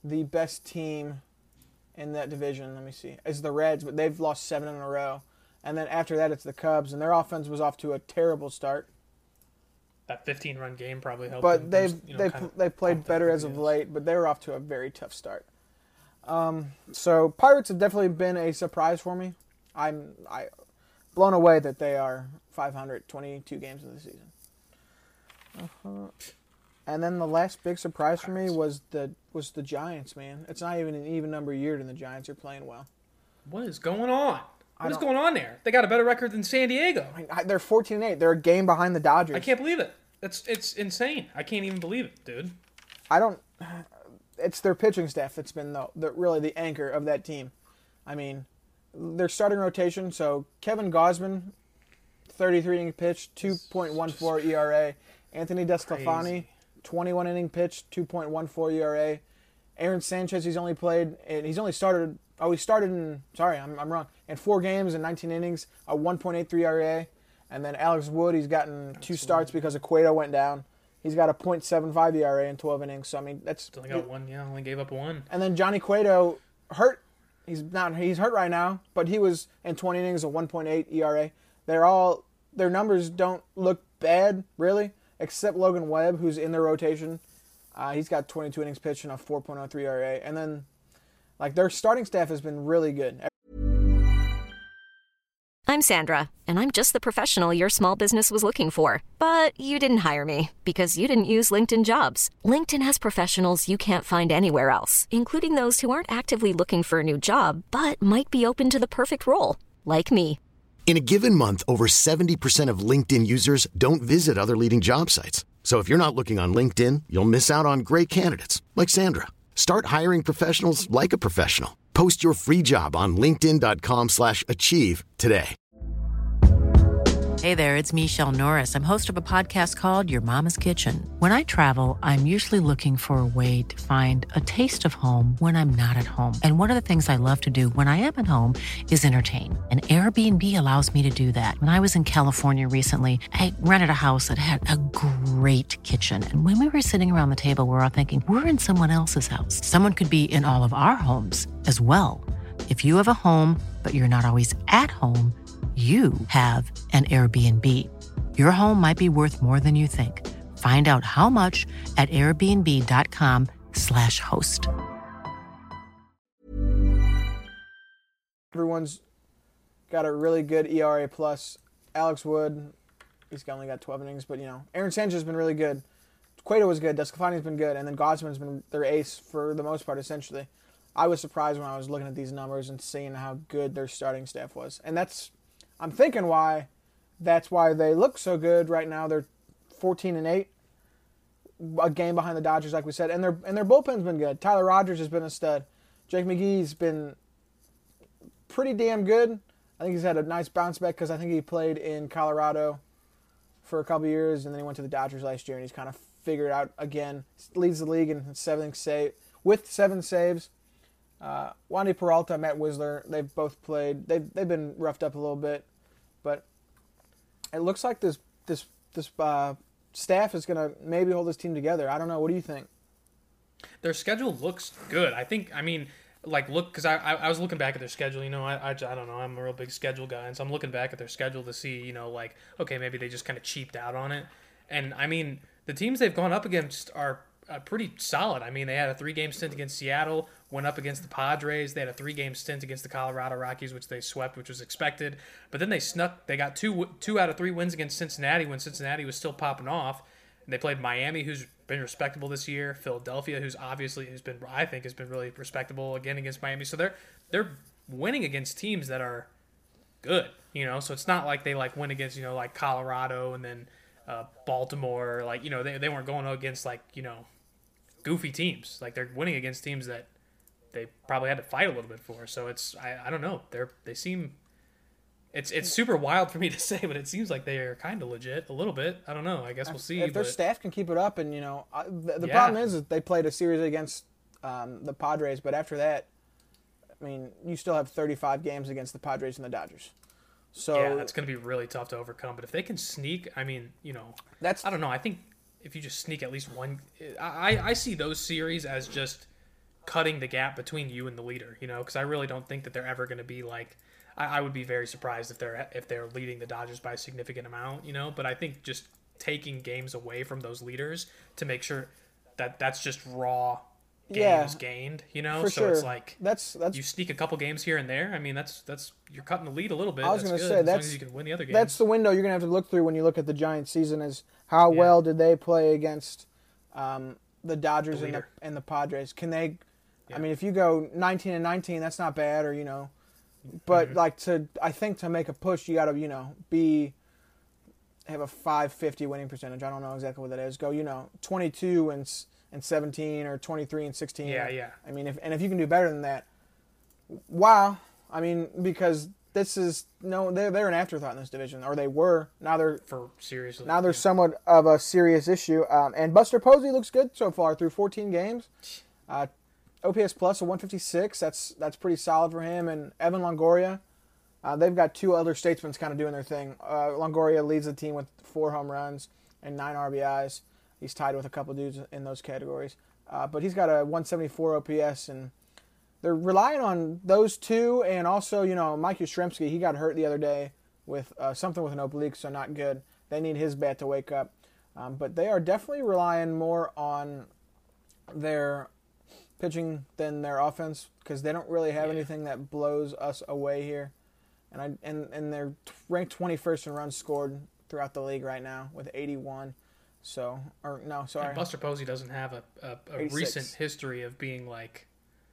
the best team in that division, let me see, is the Reds, but they've lost seven in a row. And then after that, it's the Cubs, and their offense was off to a terrible start. That fifteen-run game probably helped. But they've you know, they've kind of they've played better as of late, but they were off to a very tough start. Um, so Pirates have definitely been a surprise for me. I'm I blown away that they are five hundred, twenty-two games of the season. Uh-huh. And then the last big surprise for me was the was the Giants, man. It's not even an even number year, and the Giants are playing well. What is going on? What is don't- going on there? They got a better record than San Diego. I mean, I- they're fourteen and eight. They're a game behind the Dodgers. I can't believe it. It's it's insane. I can't even believe it, dude. I don't. It's their pitching staff that's been the, the really the anchor of that team. I mean, their starting rotation. So Kevin Gausman, thirty-three inning pitch, two point one four E R A. Anthony DeSclafani, Crazy. twenty-one inning pitch, two point one four E R A. Aaron Sanchez, he's only played. He's only started. Oh, he started in. Sorry, I'm I'm wrong. In four games and nineteen innings, a one point eight three E R A. And then Alex Wood, he's gotten two starts because Cueto went down. He's got a point seven five E R A in twelve innings. So I mean, that's Only got one. Yeah, only gave up one. And then Johnny Cueto hurt. He's not. He's hurt right now, but he was in twenty innings, a one point eight E R A. They're all their numbers don't look bad really, except Logan Webb, who's in their rotation. Uh, he's got twenty-two innings pitched and a four point oh three E R A. And then, like their starting staff has been really good. I'm Sandra, and I'm just the professional your small business was looking for. But you didn't hire me because you didn't use LinkedIn Jobs. LinkedIn has professionals you can't find anywhere else, including those who aren't actively looking for a new job, but might be open to the perfect role, like me. In a given month, over seventy percent of LinkedIn users don't visit other leading job sites. So if you're not looking on LinkedIn, you'll miss out on great candidates like Sandra. Start hiring professionals like a professional. Post your free job on linkedin dot com slash achieve today. Hey there, it's Michelle Norris. I'm host of a podcast called Your Mama's Kitchen. When I travel, I'm usually looking for a way to find a taste of home when I'm not at home. And one of the things I love to do when I am at home is entertain. And Airbnb allows me to do that. When I was in California recently, I rented a house that had a great kitchen. And when we were sitting around the table, we were all thinking, we're in someone else's house. Someone could be in all of our homes as well. If you have a home, but you're not always at home, you have an Airbnb. Your home might be worth more than you think. Find out how much at airbnb.com slash host. Everyone's got a really good E R A plus. Alex Wood, he's only got twelve innings, but you know, Aaron Sanchez has been really good. Cueto was good. DeSclafani's been good, and then Gausman's been their ace for the most part, essentially. I was surprised when I was looking at these numbers and seeing how good their starting staff was, and that's. I'm thinking why that's why they look so good right now. They're fourteen and eight, a game behind the Dodgers, like we said, and their and their bullpen's been good. Tyler Rogers has been a stud. Jake McGee's been pretty damn good. I think he's had a nice bounce back because I think he played in Colorado for a couple years, and then he went to the Dodgers last year, and he's kind of figured out again. Leads the league in seven save with seven saves. Uh, Wandy Peralta, Matt Wisler, they've both played. They've they've been roughed up a little bit, but it looks like this this this uh, staff is gonna maybe hold this team together. I don't know. What do you think? Their schedule looks good. I think. I mean, like look, because I, I I was looking back at their schedule. You know, I, I I don't know. I'm a real big schedule guy, and so I'm looking back at their schedule to see, you know, like okay, maybe they just kind of cheaped out on it. And I mean, the teams they've gone up against are uh, pretty solid. I mean, they had a three-game stint against Seattle. Went up against the Padres. They had a three-game stint against the Colorado Rockies, which they swept, which was expected. But then they snuck. They got two two out of three wins against Cincinnati when Cincinnati was still popping off. And they played Miami, who's been respectable this year. Philadelphia, who's obviously who's been I think has been really respectable again against Miami. So they're they're winning against teams that are good, you know. So it's not like they like win against, you know, like Colorado and then uh, Baltimore. Like, you know, they they weren't going against like, you know, goofy teams. Like they're winning against teams that they probably had to fight a little bit for. So it's I, I don't know. They're they seem it's it's super wild for me to say, but it seems like they are kind of legit a little bit. I don't know. I guess we'll see. If their but... staff can keep it up, and you know, I, the, the yeah. problem is that they played a series against um, the Padres, but after that, I mean, you still have thirty-five games against the Padres and the Dodgers. So yeah, that's going to be really tough to overcome. But if they can sneak, I mean, you know, that's I don't know. I think if you just sneak at least one, I I see those series as just cutting the gap between you and the leader, you know, because I really don't think that they're ever going to be like, I, I would be very surprised if they're if they're leading the Dodgers by a significant amount, you know, but I think just taking games away from those leaders to make sure that that's just raw games yeah, gained, you know, for so sure. It's like that's that's you sneak a couple games here and there. I mean, that's that's you're cutting the lead a little bit. I was going to say as that's long as you can win the other games. That's the window you're going to have to look through when you look at the Giants season is how yeah. well did they play against um, the Dodgers the and, the, and the Padres. Can they yeah. I mean, if you go nineteen and nineteen, that's not bad, or you know, but mm-hmm. like to I think to make a push, you got to, you know, be have a five fifty winning percentage. I don't know exactly what that is. Go, you know, twenty-two and and seventeen or twenty-three and sixteen. Yeah, yeah. I mean, if and if you can do better than that, wow. I mean, because this is no, they're they're an afterthought in this division, or they were. Now they're for seriously. Now they're yeah. somewhat of a serious issue. Um, and Buster Posey looks good so far through fourteen games. Uh, O P S plus a one fifty-six. That's that's pretty solid for him. And Evan Longoria, uh, they've got two other statesmen kind of doing their thing. Uh, Longoria leads the team with four home runs and nine R B Is. He's tied with a couple dudes in those categories. Uh, but he's got a one seventy-four O P S, and they're relying on those two. And also, you know, Mike Yastrzemski, he got hurt the other day with uh, something with an oblique, so not good. They need his bat to wake up. Um, but they are definitely relying more on their pitching than their offense because they don't really have yeah. anything that blows us away here. And I and, and they're ranked twenty-first in runs scored throughout the league right now with eighty-one. So, or no, sorry. And Buster Posey doesn't have a, a, a recent history of being like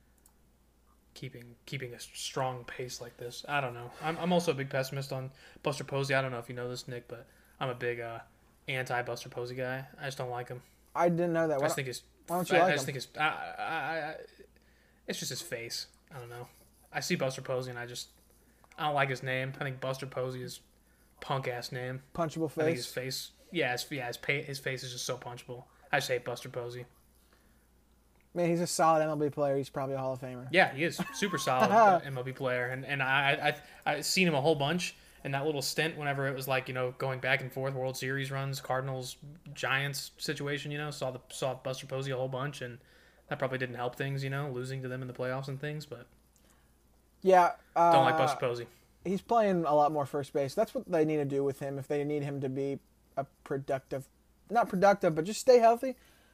keeping keeping a strong pace like this. I don't know. I'm I'm also a big pessimist on Buster Posey. I don't know if you know this, Nick, but I'm a big uh, anti-Buster Posey guy. I just don't like him. I didn't know that. I just think his. Why don't you I, like I just him? think his. I, I, I, it's just his face. I don't know. I see Buster Posey and I just I don't like his name. I think Buster Posey is punk ass name. Punchable face. I think his face. Yeah, his, yeah, his, pay, his face is just so punchable. I just hate Buster Posey. Man, he's a solid M L B player. He's probably a Hall of Famer. Yeah, he is super solid uh, M L B player, and and I I I seen him a whole bunch in that little stint whenever it was like, you know, going back and forth World Series runs, Cardinals Giants situation. You know, saw the saw Buster Posey a whole bunch, and that probably didn't help things. You know, losing to them in the playoffs and things, but yeah, uh, don't like Buster Posey. He's playing a lot more first base. That's what they need to do with him if they need him to be a productive, not productive, but just stay healthy.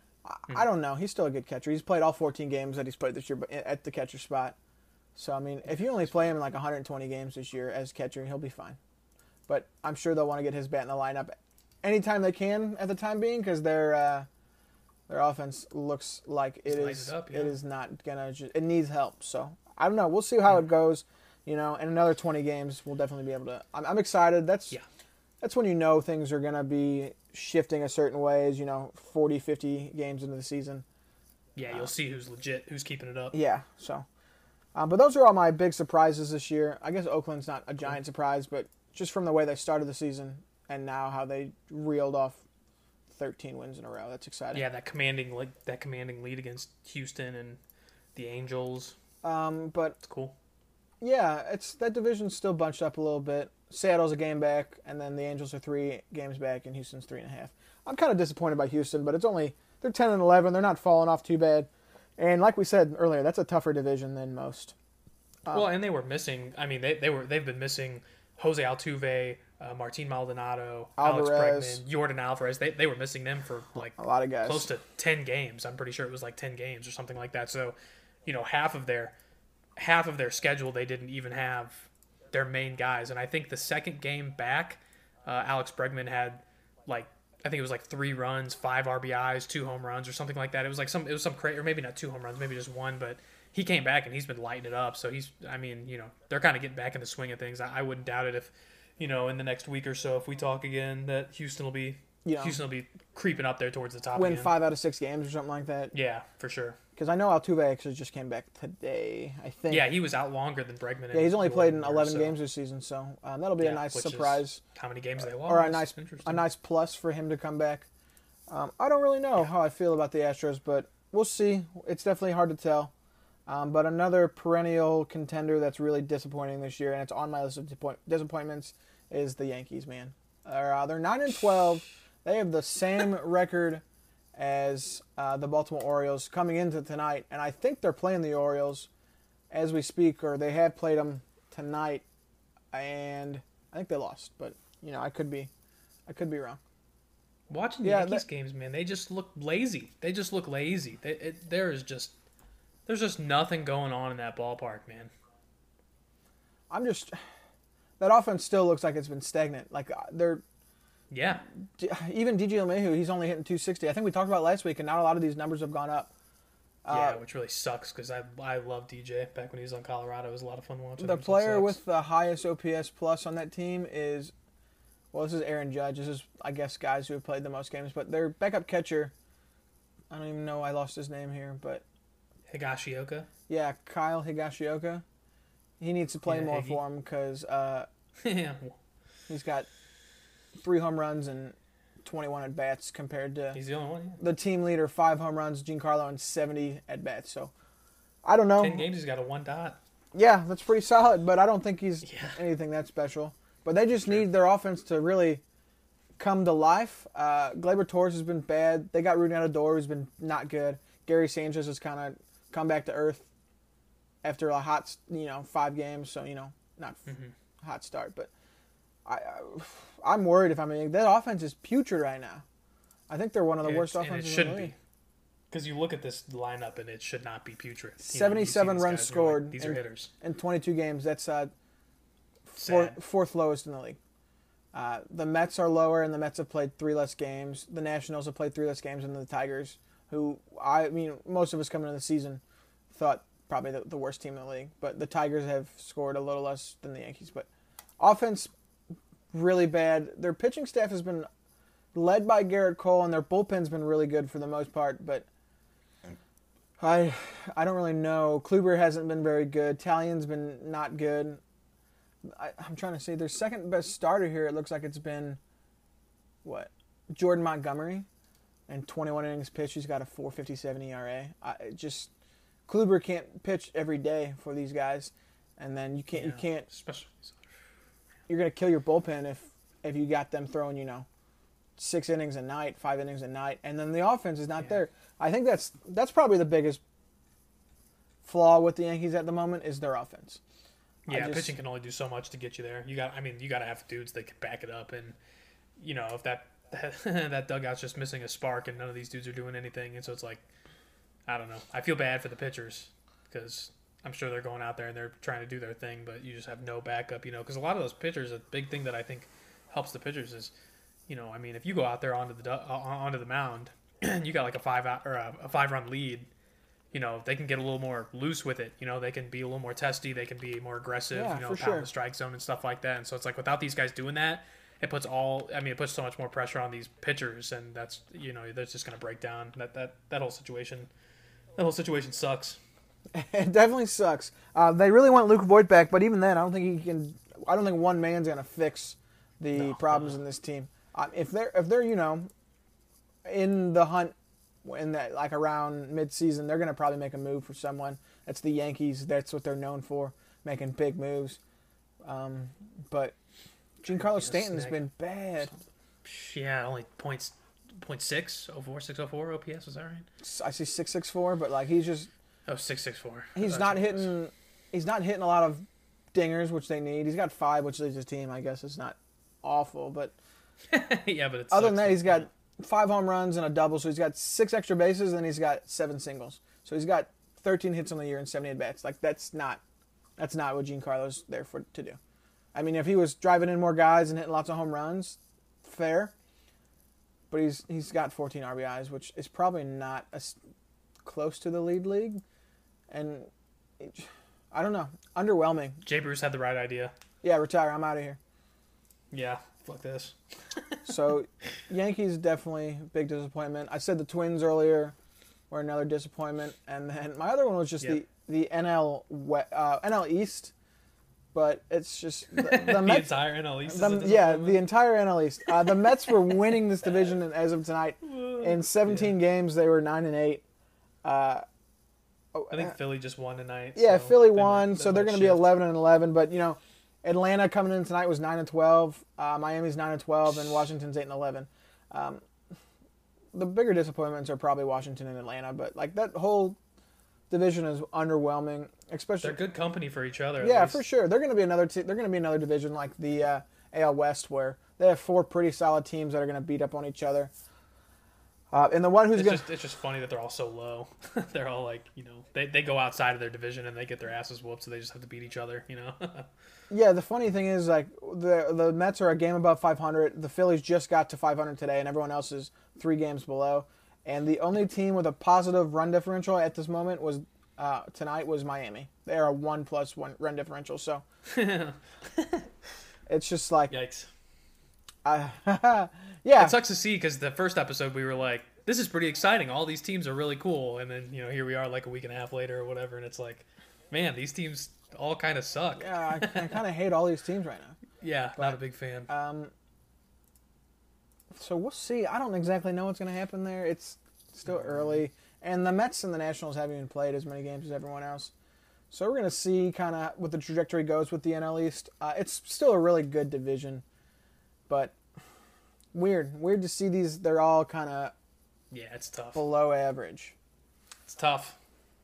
I don't know. He's still a good catcher. He's played all fourteen games that he's played this year at the catcher spot. So, I mean, if you only play him in like one hundred twenty games this year as catcher, he'll be fine. But I'm sure they'll want to get his bat in the lineup anytime they can at the time being because their uh, their offense looks like it is. It, up, yeah. It is not gonna. Just, it needs help. So I don't know. We'll see how yeah. it goes. You know, in another twenty games, we'll definitely be able to. I'm, I'm excited. That's yeah. That's when you know things are gonna be shifting a certain way, as you know, forty, fifty games into the season. Yeah, you'll uh, see who's legit, who's keeping it up. Yeah, so. Um, but those are all my big surprises this year. I guess Oakland's not a giant surprise, but just from the way they started the season and now how they reeled off thirteen wins in a row, that's exciting. Yeah, that commanding like that commanding lead against Houston and the Angels. Um, but it's cool. Yeah, it's that division's still bunched up a little bit. Seattle's a game back, and then the Angels are three games back, and Houston's three and a half. I'm kind of disappointed by Houston, but it's only they're ten and eleven. They're not falling off too bad, and like we said earlier, that's a tougher division than most. Um, well, and they were missing. I mean, they they were they've been missing Jose Altuve, uh, Martin Maldonado, Alvarez. Alex Bregman, Jordan Alvarez. They they were missing them for like a lot of guys, close to ten games. I'm pretty sure it was like ten games or something like that. So, you know, half of their half of their schedule they didn't even have their main guys. And I think the second game back, uh, Alex Bregman had like I think it was like three runs, five R B Is, two home runs, or something like that. It was like some it was some crazy, or maybe not two home runs, maybe just one, but he came back and he's been lighting it up. So he's, I mean, you know, they're kind of getting back in the swing of things. I, I wouldn't doubt it if, you know, in the next week or so, if we talk again, that Houston will be, you know, Houston will be creeping up there towards the top. Win again. five out of six games or something like that. Yeah, for sure. Because I know Altuve actually just came back today, I think. Yeah, he was out longer than Bregman. Yeah, he's only played in eleven so. games this season, so um, that'll be yeah, a nice surprise. How many games they lost? Or a nice, a nice plus for him to come back. Um, I don't really know yeah. how I feel about the Astros, but we'll see. It's definitely hard to tell. Um, but another perennial contender that's really disappointing this year, and it's on my list of disappointments, is the Yankees, man. They're, uh, they're nine and twelve. They have the same record as uh, the Baltimore Orioles coming into tonight. And I think they're playing the Orioles as we speak, or they have played them tonight. And I think they lost, but you know, I could be, I could be wrong. Watching the Yeah, Yankees that- games, man, they just look lazy. They just look lazy. They, it, there is just, there's just nothing going on in that ballpark, man. I'm just, that offense still looks like it's been stagnant. Like uh, they're, Yeah, even D J LeMahieu, he's only hitting two sixty. I think we talked about it last week, and now a lot of these numbers have gone up. yeah, Uh, which really sucks because I I love D J back when he was on Colorado. It was a lot of fun watching. The him, so it player sucks. with the highest O P S plus on that team is, well, this is Aaron Judge. This is, I guess, guys who have played the most games. But their backup catcher, I don't even know, I lost his name here, but Higashioka. yeah, Kyle Higashioka. He needs to play Yeah, more Higgy. for him because uh, Yeah, he's got three home runs and twenty-one at bats compared to he's the only one. Yeah. the team leader, five home runs, Giancarlo, and seventy at bats. So I don't know. Ten games, he's got a one dot. Yeah, that's pretty solid, but I don't think he's Yeah. anything that special. But they just need their offense to really come to life. Uh, Gleyber Torres has been bad. They got Rudy Odor, who's been not good. Gary Sanchez has kind of come back to earth after a hot, you know, five games. So, you know, not Mm-hmm. a hot start. But I, I, I'm worried if I'm mean, that offense is putrid right now. I think they're one of the Yeah, worst and it offenses in shouldn't the be. league. Because you look at this lineup and it should not be putrid. You know, you see seventy-seven these runs guys and you're like, scored these are in, hitters. in twenty-two games. That's uh, fourth, Sad. fourth lowest in the league. Uh, the Mets are lower, and the Mets have played three less games. The Nationals have played three less games than the Tigers, who, I mean, most of us coming into the season thought probably the, the worst team in the league. But the Tigers have scored a little less than the Yankees. But offense, really bad. Their pitching staff has been led by Garrett Cole, and their bullpen's been really good for the most part. But I I don't really know. Kluber hasn't been very good. Talian's been not good. I, I'm trying to say their second best starter here. It looks like it's been what Jordan Montgomery, and twenty-one innings pitched. He's got a four fifty-seven E R A. I it just Kluber can't pitch every day for these guys, and then you can't you Yeah, can't Especially. you're gonna kill your bullpen if if you got them throwing you know six innings a night, five innings a night, and then the offense is not Yeah. there. I think that's that's probably the biggest flaw with the Yankees at the moment is their offense. I Yeah, just- pitching can only do so much to get you there. You got, I mean, you got to have dudes that can back it up, and you know, if that that dugout's just missing a spark, and none of these dudes are doing anything, and so it's like, I don't know. I feel bad for the pitchers because I'm sure they're going out there and they're trying to do their thing, but you just have no backup, you know. Because a lot of those pitchers, a big thing that I think helps the pitchers is, you know, I mean, if you go out there onto the du- uh, onto the mound, you got like a five out or a, a five run lead. You know, they can get a little more loose with it. You know, they can be a little more testy. They can be more aggressive, Yeah, you know, for pound sure. the strike zone and stuff like that. And so it's like without these guys doing that, it puts all, I mean, it puts so much more pressure on these pitchers. And that's, you know, that's just going to break down. That, that, that whole situation, that whole situation sucks. It definitely sucks. Uh, they really want Luke Voigt back, but even then, I don't think he can. I don't think one man's gonna fix the problems in this team. Uh, if they're if they're you know in the hunt in that like around mid-season, they're gonna probably make a move for someone. That's the Yankees. That's what they're known for, making big moves. Um, but Giancarlo Stanton's snag. been bad. Yeah, only points, point six oh four, six oh four O P S. Was that right? I see six six four, but like he's just Oh, six six four. he's not hitting. He's not hitting a lot of dingers, which they need. He's got five, which leads his team. I guess it's not awful, but Yeah, but it's other than that, he's got five home runs and a double, so he's got six extra bases, and he's got seven singles. So he's got thirteen hits on the year and seventy at bats. Like that's not, that's not what Giancarlo's there for to do. I mean, if he was driving in more guys and hitting lots of home runs, fair. But he's he's got fourteen R B Is, which is probably not as close to the lead league, and it, I don't know, underwhelming. Jay Bruce had the right idea. Yeah, retire. I'm out of here. Yeah, fuck this. So, Yankees definitely big disappointment. I said the Twins earlier were another disappointment, and then my other one was just Yep. the the N L we- uh, N L East, but it's just the, the The Mets. entire N L East. is the- a yeah, disappointment. the entire N L East. Uh, the Mets were winning this division, and as of tonight, in seventeen games they were nine and eight. Uh, I think Philly just won tonight. yeah, so Philly they might- won, they so they're might going to be shift. eleven and eleven. But you know, Atlanta coming in tonight was nine and twelve. Uh, Miami's nine and twelve, and Washington's eight and eleven. Um, the bigger disappointments are probably Washington and Atlanta, but like that whole division is underwhelming. Especially, they're good company for each other. Yeah, for sure. They're going to be another. Te- they're going to be another division like the uh, A L West, where they have four pretty solid teams that are going to beat up on each other. Uh, and the one who's going to... It's just funny that they're all so low. They're all like, you know, they, they go outside of their division and they get their asses whooped, so they just have to beat each other, you know? Yeah, the funny thing is, like, the the Mets are a game above five hundred. The Phillies just got to five hundred today, and everyone else is three games below. And the only team with a positive run differential at this moment was uh, tonight was Miami. They are a one plus one run differential, so it's just like... Yikes. Uh, yeah. It sucks to see because the first episode we were like, this is pretty exciting. All these teams are really cool. And then, you know, here we are like a week and a half later or whatever. And it's like, man, these teams all kind of suck. Yeah, I, I kind of hate all these teams right now. Yeah, but, not a big fan. Um, so we'll see. I don't exactly know what's going to happen there. It's still early. And the Mets and the Nationals haven't even played as many games as everyone else. So we're going to see kind of what the trajectory goes with the N L East. Uh, it's still a really good division. But weird. Weird to see these. They're all kind of yeah, it's tough. below average. It's tough.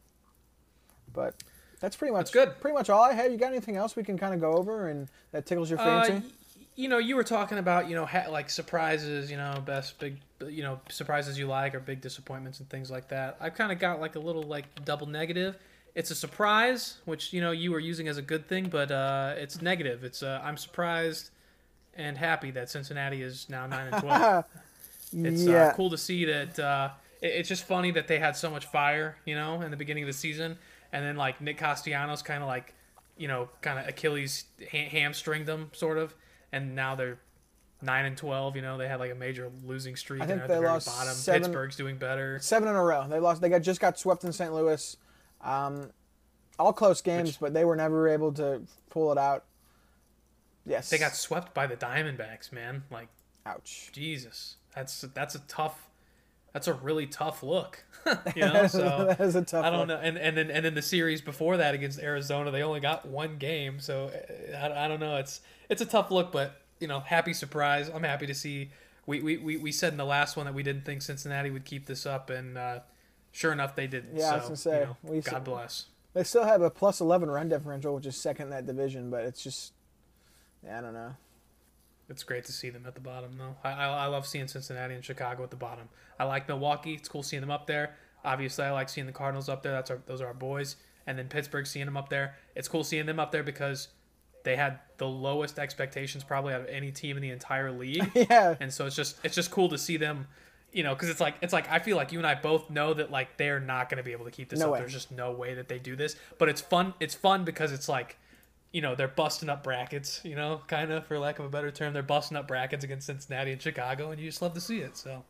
But that's pretty much that's good. Pretty much all I have. You got anything else we can kind of go over and that tickles your fancy? Uh, you know, you were talking about, you know, ha- like surprises, you know, best big, you know, surprises you like or big disappointments and things like that. I've kind of got like a little like double negative. It's a surprise, which, you know, you were using as a good thing, but uh, it's negative. It's uh, I'm surprised and happy that Cincinnati is now nine and twelve. It's yeah. uh, cool to see that. Uh, it, it's just funny that they had so much fire, you know, in the beginning of the season, and then like Nick Castellanos kind of like, you know, kind of Achilles ha- hamstringed them sort of, and now they're nine and twelve. You know, they had like a major losing streak. I think and they at the very lost bottom. seven, Pittsburgh's doing better. Seven in a row. They lost. They got just got swept in Saint Louis. Um, all close games, Which, but they were never able to pull it out. Yes, they got swept by the Diamondbacks, man. Like, ouch. Jesus, that's that's a tough. That's a really tough look. You know, so that is a tough. I don't look. know. And and then and then the series before that against Arizona, they only got one game. So I, I don't know. It's it's a tough look, but you know, happy surprise. I'm happy to see. We we, we, we said in the last one that we didn't think Cincinnati would keep this up, and uh, sure enough, they didn't. Yeah, so, I was gonna say. You know, we God said, bless. They still have a plus eleven run differential, which is second in that division, but it's just. Yeah, I don't know. It's great to see them at the bottom, though. I, I I love seeing Cincinnati and Chicago at the bottom. I like Milwaukee. It's cool seeing them up there. Obviously, I like seeing the Cardinals up there. That's our, those are our boys. And then Pittsburgh, seeing them up there. It's cool seeing them up there because they had the lowest expectations probably out of any team in the entire league. Yeah. And so it's just it's just cool to see them, you know, because it's like it's like I feel like you and I both know that like they're not going to be able to keep this no up. Way. There's just no way that they do this. But it's fun. It's fun because it's like, you know, they're busting up brackets, you know, kind of, for lack of a better term. They're busting up brackets against Cincinnati and Chicago, and you just love to see it. So,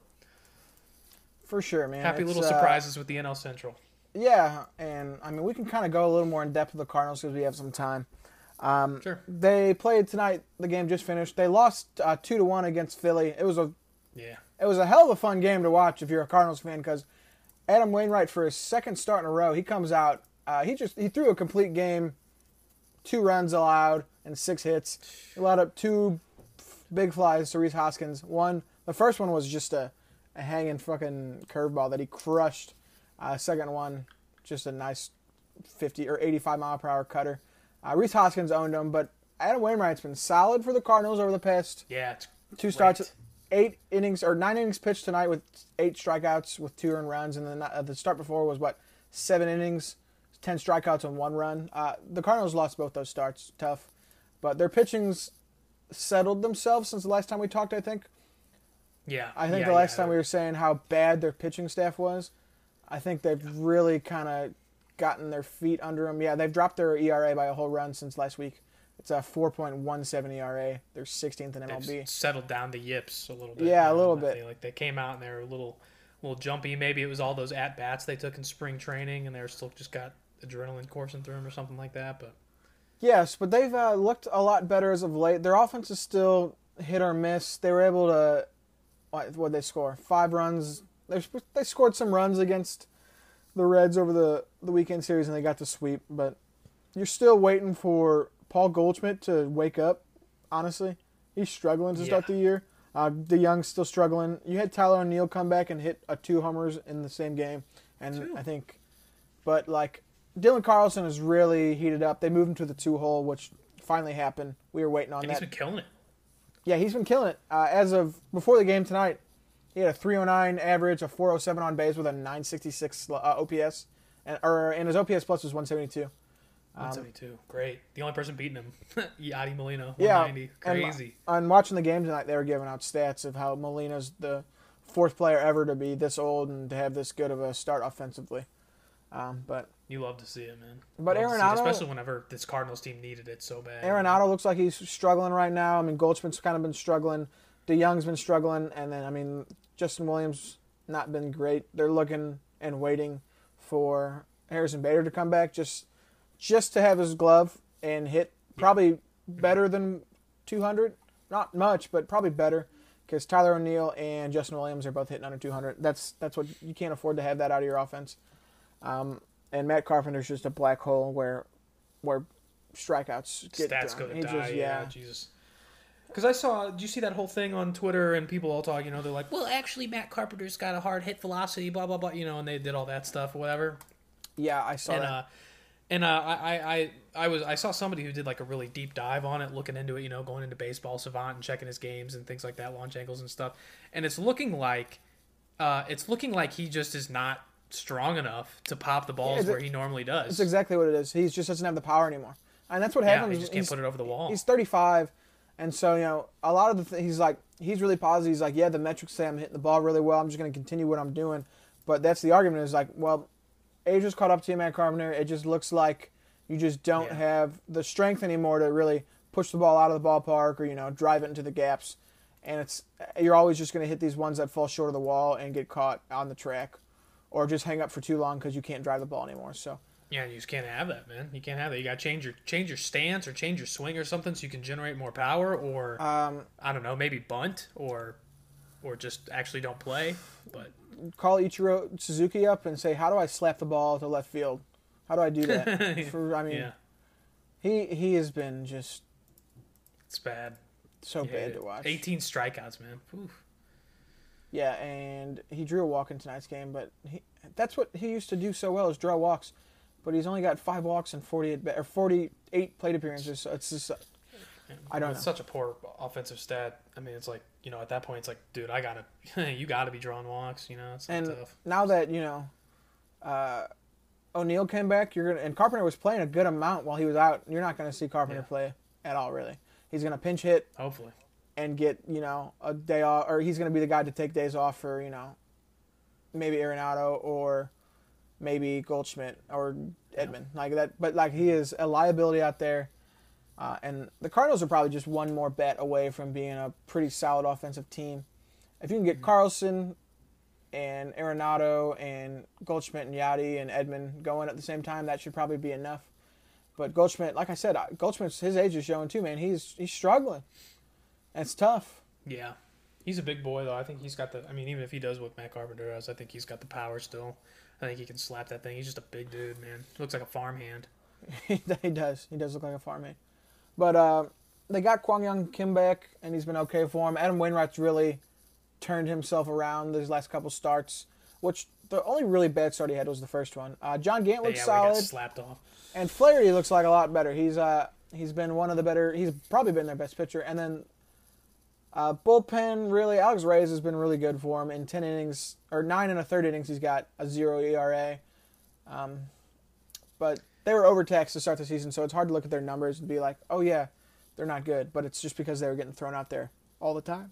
for sure, man. Happy it's, little surprises uh, with the N L Central. Yeah, and, I mean, we can kind of go a little more in depth with the Cardinals because we have some time. Um, sure. They played tonight. The game just finished. They lost uh, two to one against Philly. It was a yeah. It was a hell of a fun game to watch if you're a Cardinals fan because Adam Wainwright, for his second start in a row, he comes out. Uh, he just he threw a complete game. Two runs allowed and six hits. He allowed up two big flies to Rhys Hoskins. One, the first one was just a, a hanging fucking curveball that he crushed. Uh, second one, just a nice fifty or eighty-five mile per hour cutter. Uh, Rhys Hoskins owned him, but Adam Wainwright's been solid for the Cardinals over the past yeah, it's two great. starts. Eight innings or nine innings pitched tonight with eight strikeouts with two earned runs, and then uh, the start before was what seven innings. ten strikeouts and one run. Uh, the Cardinals lost both those starts. Tough. But their pitching's settled themselves since the last time we talked, I think. Yeah. I think yeah, the last yeah, time we were saying how bad their pitching staff was. I think they've really kind of gotten their feet under them. Yeah, they've dropped their E R A by a whole run since last week. It's a four point one seven E R A. They're sixteenth in M L B. They've settled down the yips a little bit. Yeah, you know, a little bit. They, like they came out and they were a little, little jumpy. Maybe it was all those at bats they took in spring training, and they're still just got adrenaline coursing through them or something like that. But yes, but they've uh, looked a lot better as of late. Their offense is still hit or miss. They were able to what what they score five runs. They they scored some runs against the Reds over the the weekend series, and they got to sweep. But you're still waiting for Paul Goldschmidt to wake up. Honestly, he's struggling to yeah. start the year. Uh, DeYoung's still struggling. You had Tyler O'Neill come back and hit a two homers in the same game, and two. I think, but like Dylan Carlson has really heated up. They moved him to the two hole, which finally happened. We were waiting on and that. He's been killing it. Yeah, he's been killing it. Uh, as of before the game tonight, he had a three oh nine average, a four oh seven on base with a nine sixty-six uh, O P S, and or and his O P S plus was one seventy-two. one seventy-two, great. The only person beating him, Yadi Molina, yeah, one ninety, crazy. And, on watching the game tonight, they were giving out stats of how Molina's the fourth player ever to be this old and to have this good of a start offensively. Um, but you love to see it, man. But love Arenado, especially whenever this Cardinals team needed it so bad. Arenado looks like he's struggling right now. I mean, Goldschmidt's kind of been struggling. DeYoung's been struggling, and then I mean, Justin Williams not been great. They're looking and waiting for Harrison Bader to come back just. Just to have his glove and hit probably better than two hundred. Not much, but probably better because Tyler O'Neill and Justin Williams are both hitting under two hundred. That's that's what you can't afford to have that out of your offense. Um, and Matt Carpenter's just a black hole where where strikeouts get stats done. go to He die. just, yeah. yeah, Jesus. Because I saw, did you see that whole thing on Twitter and people all talking? You know, they're like, well, actually, Matt Carpenter's got a hard hit velocity, blah blah blah. You know, and they did all that stuff, whatever. Yeah, I saw and, that. Uh, And uh, I, I, I was I saw somebody who did like a really deep dive on it, looking into it, you know, going into Baseball Savant and checking his games and things like that, launch angles and stuff. And it's looking like, uh, it's looking like he just is not strong enough to pop the balls yeah, where he normally does. That's exactly what it is. He just doesn't have the power anymore, and that's what yeah, happens. He just can't put it over the wall. He's thirty-five, and so you know a lot of the th- he's like he's really positive. He's like, yeah, the metrics say I'm hitting the ball really well. I'm just going to continue what I'm doing. But that's the argument is like, well, age has caught up to you, Matt Carpenter. It just looks like. You just don't yeah. have the strength anymore to really push the ball out of the ballpark or, you know, drive it into the gaps. And it's you're always just going to hit these ones that fall short of the wall and get caught on the track or just hang up for too long because you can't drive the ball anymore. So yeah, you just can't have that, man. You can't have that. You got to change your change your stance or change your swing or something so you can generate more power or, um, I don't know, maybe bunt or or just actually don't play. But call Ichiro Suzuki up and say, how do I slap the ball to left field? How do I do that? For, I mean, yeah. he he has been just it's bad, so yeah, bad to watch. eighteen strikeouts, man. Oof. Yeah, and he drew a walk in tonight's game, but he, that's what he used to do so well is draw walks. But he's only got five walks and forty-eight or forty-eight plate appearances. So it's just I don't it's know. Such a poor offensive stat. I mean, it's like you know at that point it's like, dude, I gotta you gotta be drawing walks. You know, it's and tough. Now that you know. Uh, O'Neill came back. You're gonna and Carpenter was playing a good amount while he was out. You're not going to see Carpenter yeah. play at all, really. He's going to pinch hit, hopefully, and get you know a day off, or he's going to be the guy to take days off for you know maybe Arenado or maybe Goldschmidt or Edman yeah. like that. But like he is a liability out there, uh, and the Cardinals are probably just one more bet away from being a pretty solid offensive team. If you can get mm-hmm. Carlson. And Arenado and Goldschmidt and Yadi and Edman going at the same time, that should probably be enough. But Goldschmidt, like I said, Goldschmidt's his age is showing too, man. He's he's struggling. It's tough. Yeah, he's a big boy though. I think he's got the. I mean, even if he does what Matt Carpenter does, I think he's got the power still. I think he can slap that thing. He's just a big dude, man. Looks like a farmhand. he does. He does look like a farmhand. But uh, they got Kwang Young Kim back, and he's been okay for him. Adam Wainwright's really turned himself around these last couple starts, which the only really bad start he had was the first one. Uh, John Gant looks yeah, solid. Got slapped off. And Flaherty looks like a lot better. He's uh he's been one of the better. He's probably been their best pitcher. And then uh, bullpen really, Alex Reyes has been really good for him in ten innings or nine and a third innings. He's got a zero E R A. Um, but they were overtaxed to start the season, so it's hard to look at their numbers and be like, oh yeah, they're not good. But it's just because they were getting thrown out there all the time.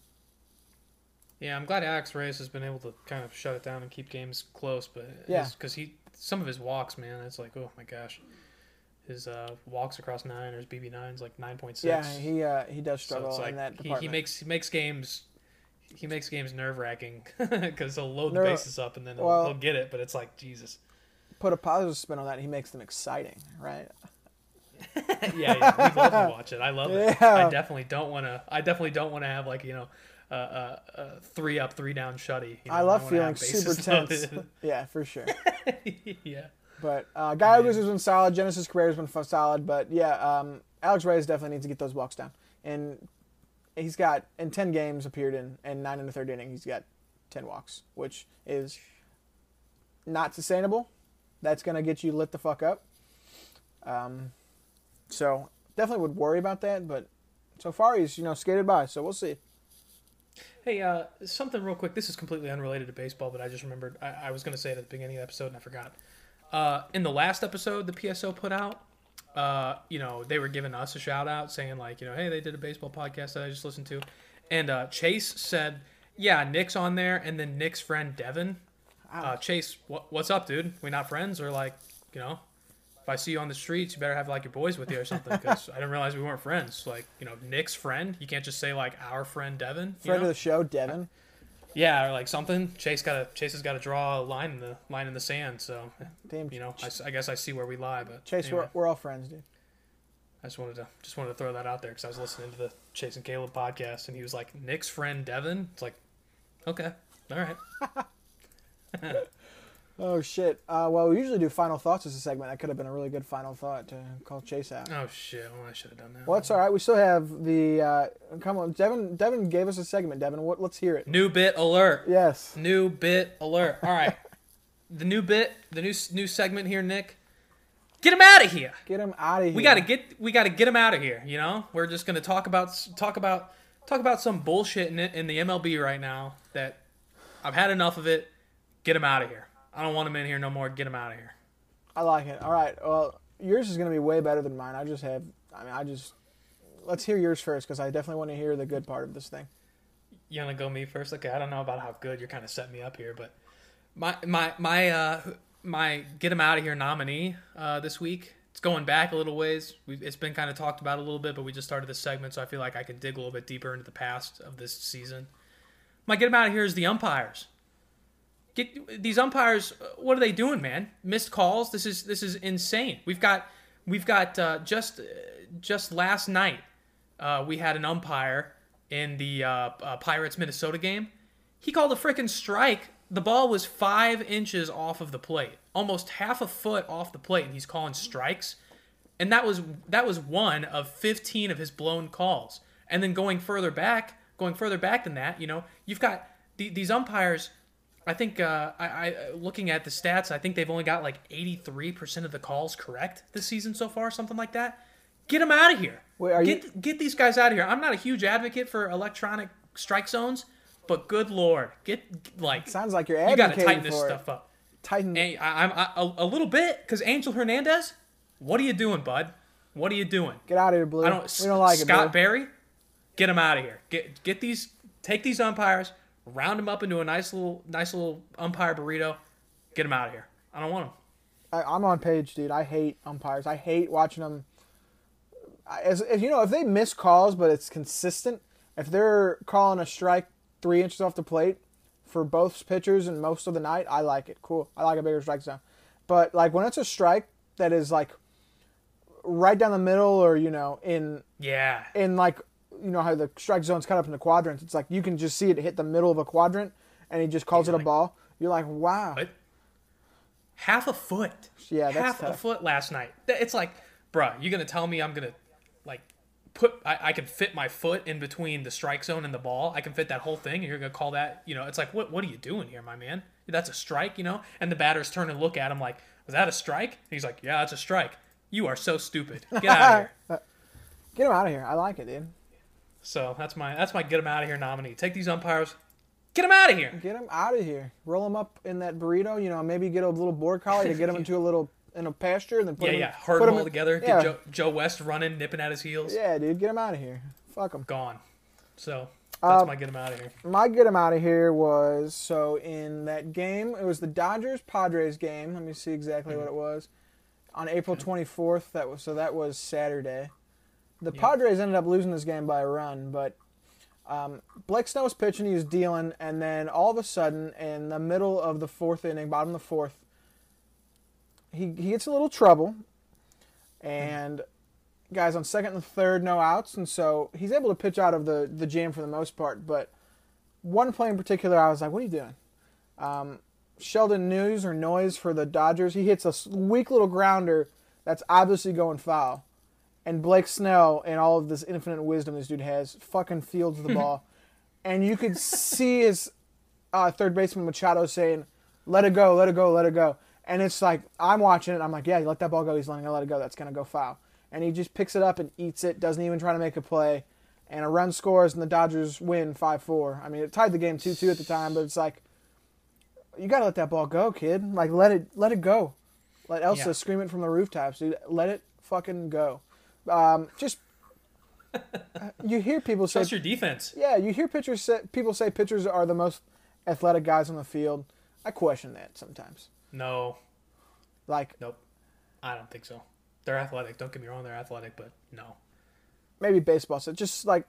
Yeah, I'm glad Alex Reyes has been able to kind of shut it down and keep games close. But yeah, because he some of his walks, man, it's like, oh my gosh, his uh, walks across nine or his B B nine's like nine point six. Yeah, he uh, he does struggle so like in that he, department. He makes he makes games. He makes games nerve wracking because he'll load the Nerve- bases up and then he'll, well, he'll get it, but it's like Jesus. Put a positive spin on that. He makes them exciting, right? yeah, yeah, we love to watch it. I love it. Yeah. I definitely don't want to. I definitely don't want to have like you know, uh, uh, uh, three up, three down shutty. You know, I love I feeling super tense. yeah, for sure. yeah. But uh, Gallegos has been solid. Genesis Cabrera has been solid. But yeah, um, Alex Reyes definitely needs to get those walks down. And he's got in ten games appeared in, and nine in the third inning. He's got ten walks, which is not sustainable. That's gonna get you lit the fuck up. Um, so definitely would worry about that, but so far he's you know skated by. So we'll see. Hey, uh, something real quick. This is completely unrelated to baseball, but I just remembered. I, I was going to say it at the beginning of the episode, and I forgot. Uh, in the last episode the P S O put out, uh, you know, they were giving us a shout-out, saying, like, you know, hey, they did a baseball podcast that I just listened to. And uh, Chase said, yeah, Nick's on there, and then Nick's friend Devin. Uh, Chase, what, what's up, dude? We not friends? Or, like, you know, if I see you on the streets, you better have, like, your boys with you or something, because I didn't realize we weren't friends. Like, you know, Nick's friend. You can't just say, like, our friend Devin. Friend you know? of the show, Devin. Yeah, or like something. Chase got to Chase has got to draw a line in the line in the sand. So, Damn, you know, I, I guess I see where we lie. But Chase, anyway, we're, we're all friends, dude. I just wanted to just wanted to throw that out there because I was listening to the Chase and Caleb podcast, and he was like, Nick's friend Devin. It's like, okay, all right. Oh, shit. Uh, well, we usually do final thoughts as a segment. That could have been a really good final thought to call Chase out. Oh, shit. Well, I should have done that. Well, that's all right. We still have the... Uh, come on. Devin Devin gave us a segment, Devin. What? Let's hear it. New bit alert. Yes. New bit alert. All right. The new bit, the new new segment here, Nick. Get him out of here. Get him out of here. We gotta get we gotta get him out of here. You know, we're just gonna talk about talk about talk about some bullshit in it in the M L B right now that I've had enough of it. Get him out of here. I don't want him in here no more. Get him out of here. I like it. All right. Well, yours is going to be way better than mine. I just have, I mean, I just, let's hear yours first because I definitely want to hear the good part of this thing. You want to go me first? Okay, I don't know about how good you're kind of setting me up here, but my my my uh my get him out of here nominee uh, this week. It's going back a little ways. We've, it's been kind of talked about a little bit, but we just started this segment, so I feel like I can dig a little bit deeper into the past of this season. My get him out of here is the umpires. Get these umpires. What are they doing, man? Missed calls. This is this is insane. We've got we've got uh, just just last night uh, we had an umpire in the uh, uh, Pirates Minnesota game. He called a freaking strike. The ball was five inches off of the plate, almost half a foot off the plate, and he's calling strikes. And that was that was one of fifteen of his blown calls. And then going further back, going further back than that, you know, you've got the, these umpires. I think, uh, I, I looking at the stats, I think they've only got like eighty-three percent of the calls correct this season so far, something like that. Get them out of here. Wait, are get, you... get these guys out of here. I'm not a huge advocate for electronic strike zones, but good Lord, get like. It sounds like you're you got advocating to tighten this for stuff it. up. Tighten. And I, I'm I, a, a little bit because Angel Hernandez. What are you doing, bud? What are you doing? Get out of here, Blue. I don't. We don't like Scott it, Blue. Barry, get him out of here. Get get these. Take these umpires. Round them up into a nice little, nice little umpire burrito. Get them out of here. I don't want them. I, I'm on page, dude. I hate umpires. I hate watching them. As if you know, if they miss calls, but it's consistent. If they're calling a strike three inches off the plate for both pitchers and most of the night, I like it. Cool. I like a bigger strike zone. But like when it's a strike that is like right down the middle, or you know, in yeah, in like. You know how the strike zone's cut up into quadrants. It's like you can just see it hit the middle of a quadrant, and he just calls You're it a like, ball. You're like, wow. What? Half a foot. Yeah, that's half tough. a foot last night. It's like, bruh, you gonna tell me I'm gonna like put? I, I can fit my foot in between the strike zone and the ball. I can fit that whole thing, and you're gonna call that? You know, it's like, what? What are you doing here, my man? That's a strike, you know. And the batters turn and look at him like, was that a strike? And he's like, yeah, that's a strike. You are so stupid. Get out of here. Get him out of here. I like it, dude. So that's my that's my get them out of here nominee. Take these umpires, get them out of here. Get them out of here. Roll them up in that burrito. You know, maybe get a little border collie to get them into a little in a pasture, and then put yeah, them yeah, in, herd put them them all in, together. Yeah. Get Joe, Joe West running, nipping at his heels. Yeah, dude, get them out of here. Fuck them. Gone. So that's uh, my get them out of here. My get them out of here was so in that game. It was the Dodgers Padres game. Let me see exactly mm-hmm. what it was. On April twenty-fourth. That was so. That was Saturday. The yep. Padres ended up losing this game by a run, but. Um, Blake Snell was pitching, he was dealing, and then all of a sudden, in the middle of the fourth inning, bottom of the fourth, he he gets a little trouble, and guys on second and third, no outs, and so he's able to pitch out of the, the jam for the most part, but one play in particular, I was like, what are you doing? Um, Sheldon News or Noise for the Dodgers, he hits a weak little grounder that's obviously going foul, and Blake Snell and all of this infinite wisdom this dude has fucking fields the ball. And you could see his uh, third baseman Machado saying, let it go, let it go, let it go. And it's like, I'm watching it, I'm like, yeah, you let that ball go, he's letting it let it go, that's going to go foul. And he just picks it up and eats it, doesn't even try to make a play. And a run scores, and the Dodgers win five four. I mean, it tied the game two two at the time, but it's like, you got to let that ball go, kid. Like, let it let it go. Let Elsa yeah. scream it from the rooftops, dude. Let it fucking go. Um, just, you hear people say... Trust your defense. Yeah, you hear pitchers say, people say pitchers are the most athletic guys on the field. I question that sometimes. No. Like... Nope. I don't think so. They're athletic. Don't get me wrong, they're athletic, but no. Maybe baseball. So just like...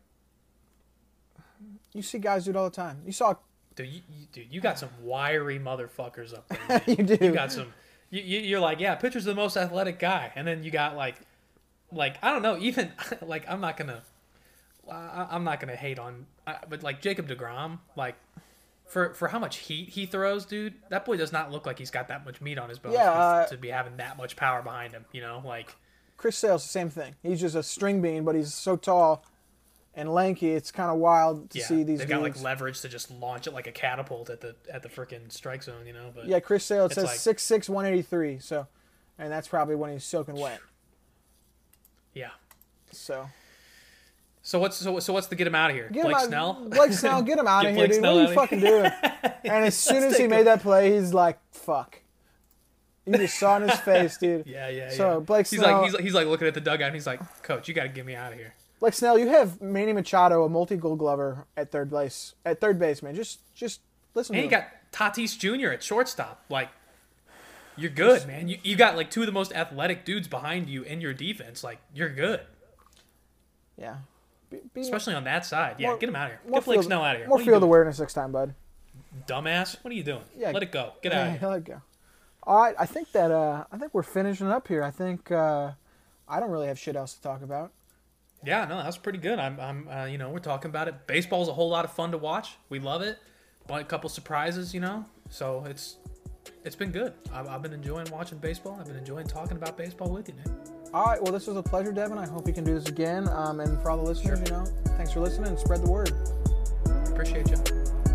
You see guys do it all the time. You saw... Dude, you, you, dude, you got some wiry motherfuckers up there. You do. You got some... You, you, you're like, yeah, pitcher's the most athletic guy. And then you got like... Like, I don't know, even... Like, I'm not going to... I'm not going to hate on... But like Jacob deGrom, like... For for how much heat he throws, dude, that boy does not look like he's got that much meat on his bones yeah, uh, to be having that much power behind him, you know? Like... Chris Sale's the same thing. He's just a string bean, but he's so tall and lanky, it's kind of wild to yeah, see these they've dudes. got like leverage to just launch it like a catapult at the at the freaking strike zone, you know? But yeah, Chris Sale, it says like, six six, one eighty-three, so, and that's probably when he's soaking wet. Yeah. So... So what's so, so what's the get him out of here? Get Blake out, Snell? Blake Snell, get him out get of here, dude. Snell What are you fucking doing? And as soon as he made that play, he's like, fuck. You just saw in his face, dude. Yeah, yeah, so, yeah. Blake he's Snell. Like, he's, like, he's like looking at the dugout and he's like, Coach, you got to get me out of here. Blake Snell, you have Manny Machado, a multi-gold glover at third base. At third base, man. Just, just listen and to him. And you got Tatis Junior at shortstop. Like, you're good, man. You you got like two of the most athletic dudes behind you in your defense. Like, you're good. Yeah. Be, be Especially on that side. Yeah, more, get him out of here. Get Blake field, Snell out of here. More field awareness next time, bud. Dumbass. What are you doing? Yeah, let it go. Get yeah, out of here. Let it go. All right, I think that uh, I think we're finishing up here. I think uh, I don't really have shit else to talk about. Yeah, no, that's pretty good. I'm, I'm, uh, you know, we're talking about it. Baseball's a whole lot of fun to watch. We love it. A couple surprises, you know. So it's, it's been good. I've, I've been enjoying watching baseball. I've been enjoying talking about baseball with you, Nick. All right, well, this was a pleasure, Devin. I hope we can do this again. Um, and for all the listeners, sure. you know, thanks for listening and spread the word. Appreciate you.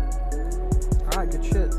All right, good shit.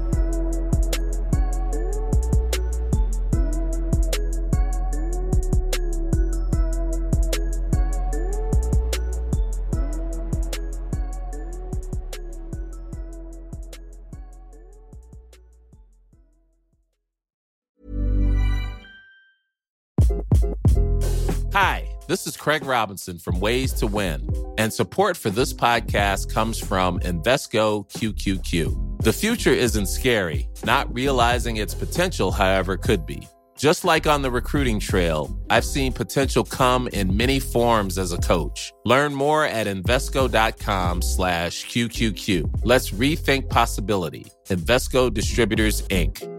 Hi, this is Craig Robinson from Ways to Win, and support for this podcast comes from Invesco Q Q Q. The future isn't scary. Not realizing its potential, however, could be. Just like on the recruiting trail, I've seen potential come in many forms as a coach. Learn more at Invesco.com slash QQQ. Let's rethink possibility. Invesco Distributors, Incorporated.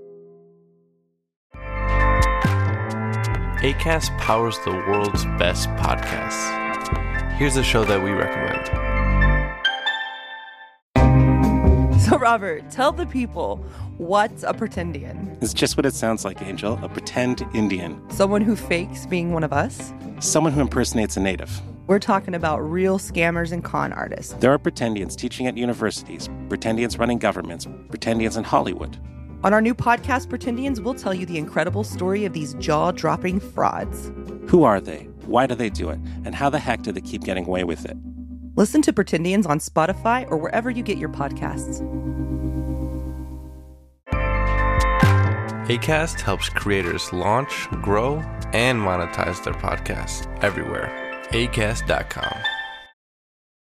Acast powers the world's best podcasts. Here's a show that we recommend. So, Robert, tell the people, what's a pretendian? It's just what it sounds like, Angel. A pretend Indian. Someone who fakes being one of us? Someone who impersonates a native. We're talking about real scammers and con artists. There are pretendians teaching at universities, pretendians running governments, pretendians in Hollywood. On our new podcast, Pretendians, we'll tell you the incredible story of these jaw-dropping frauds. Who are they? Why do they do it? And how the heck do they keep getting away with it? Listen to Pretendians on Spotify or wherever you get your podcasts. Acast helps creators launch, grow, and monetize their podcasts everywhere. Acast dot com.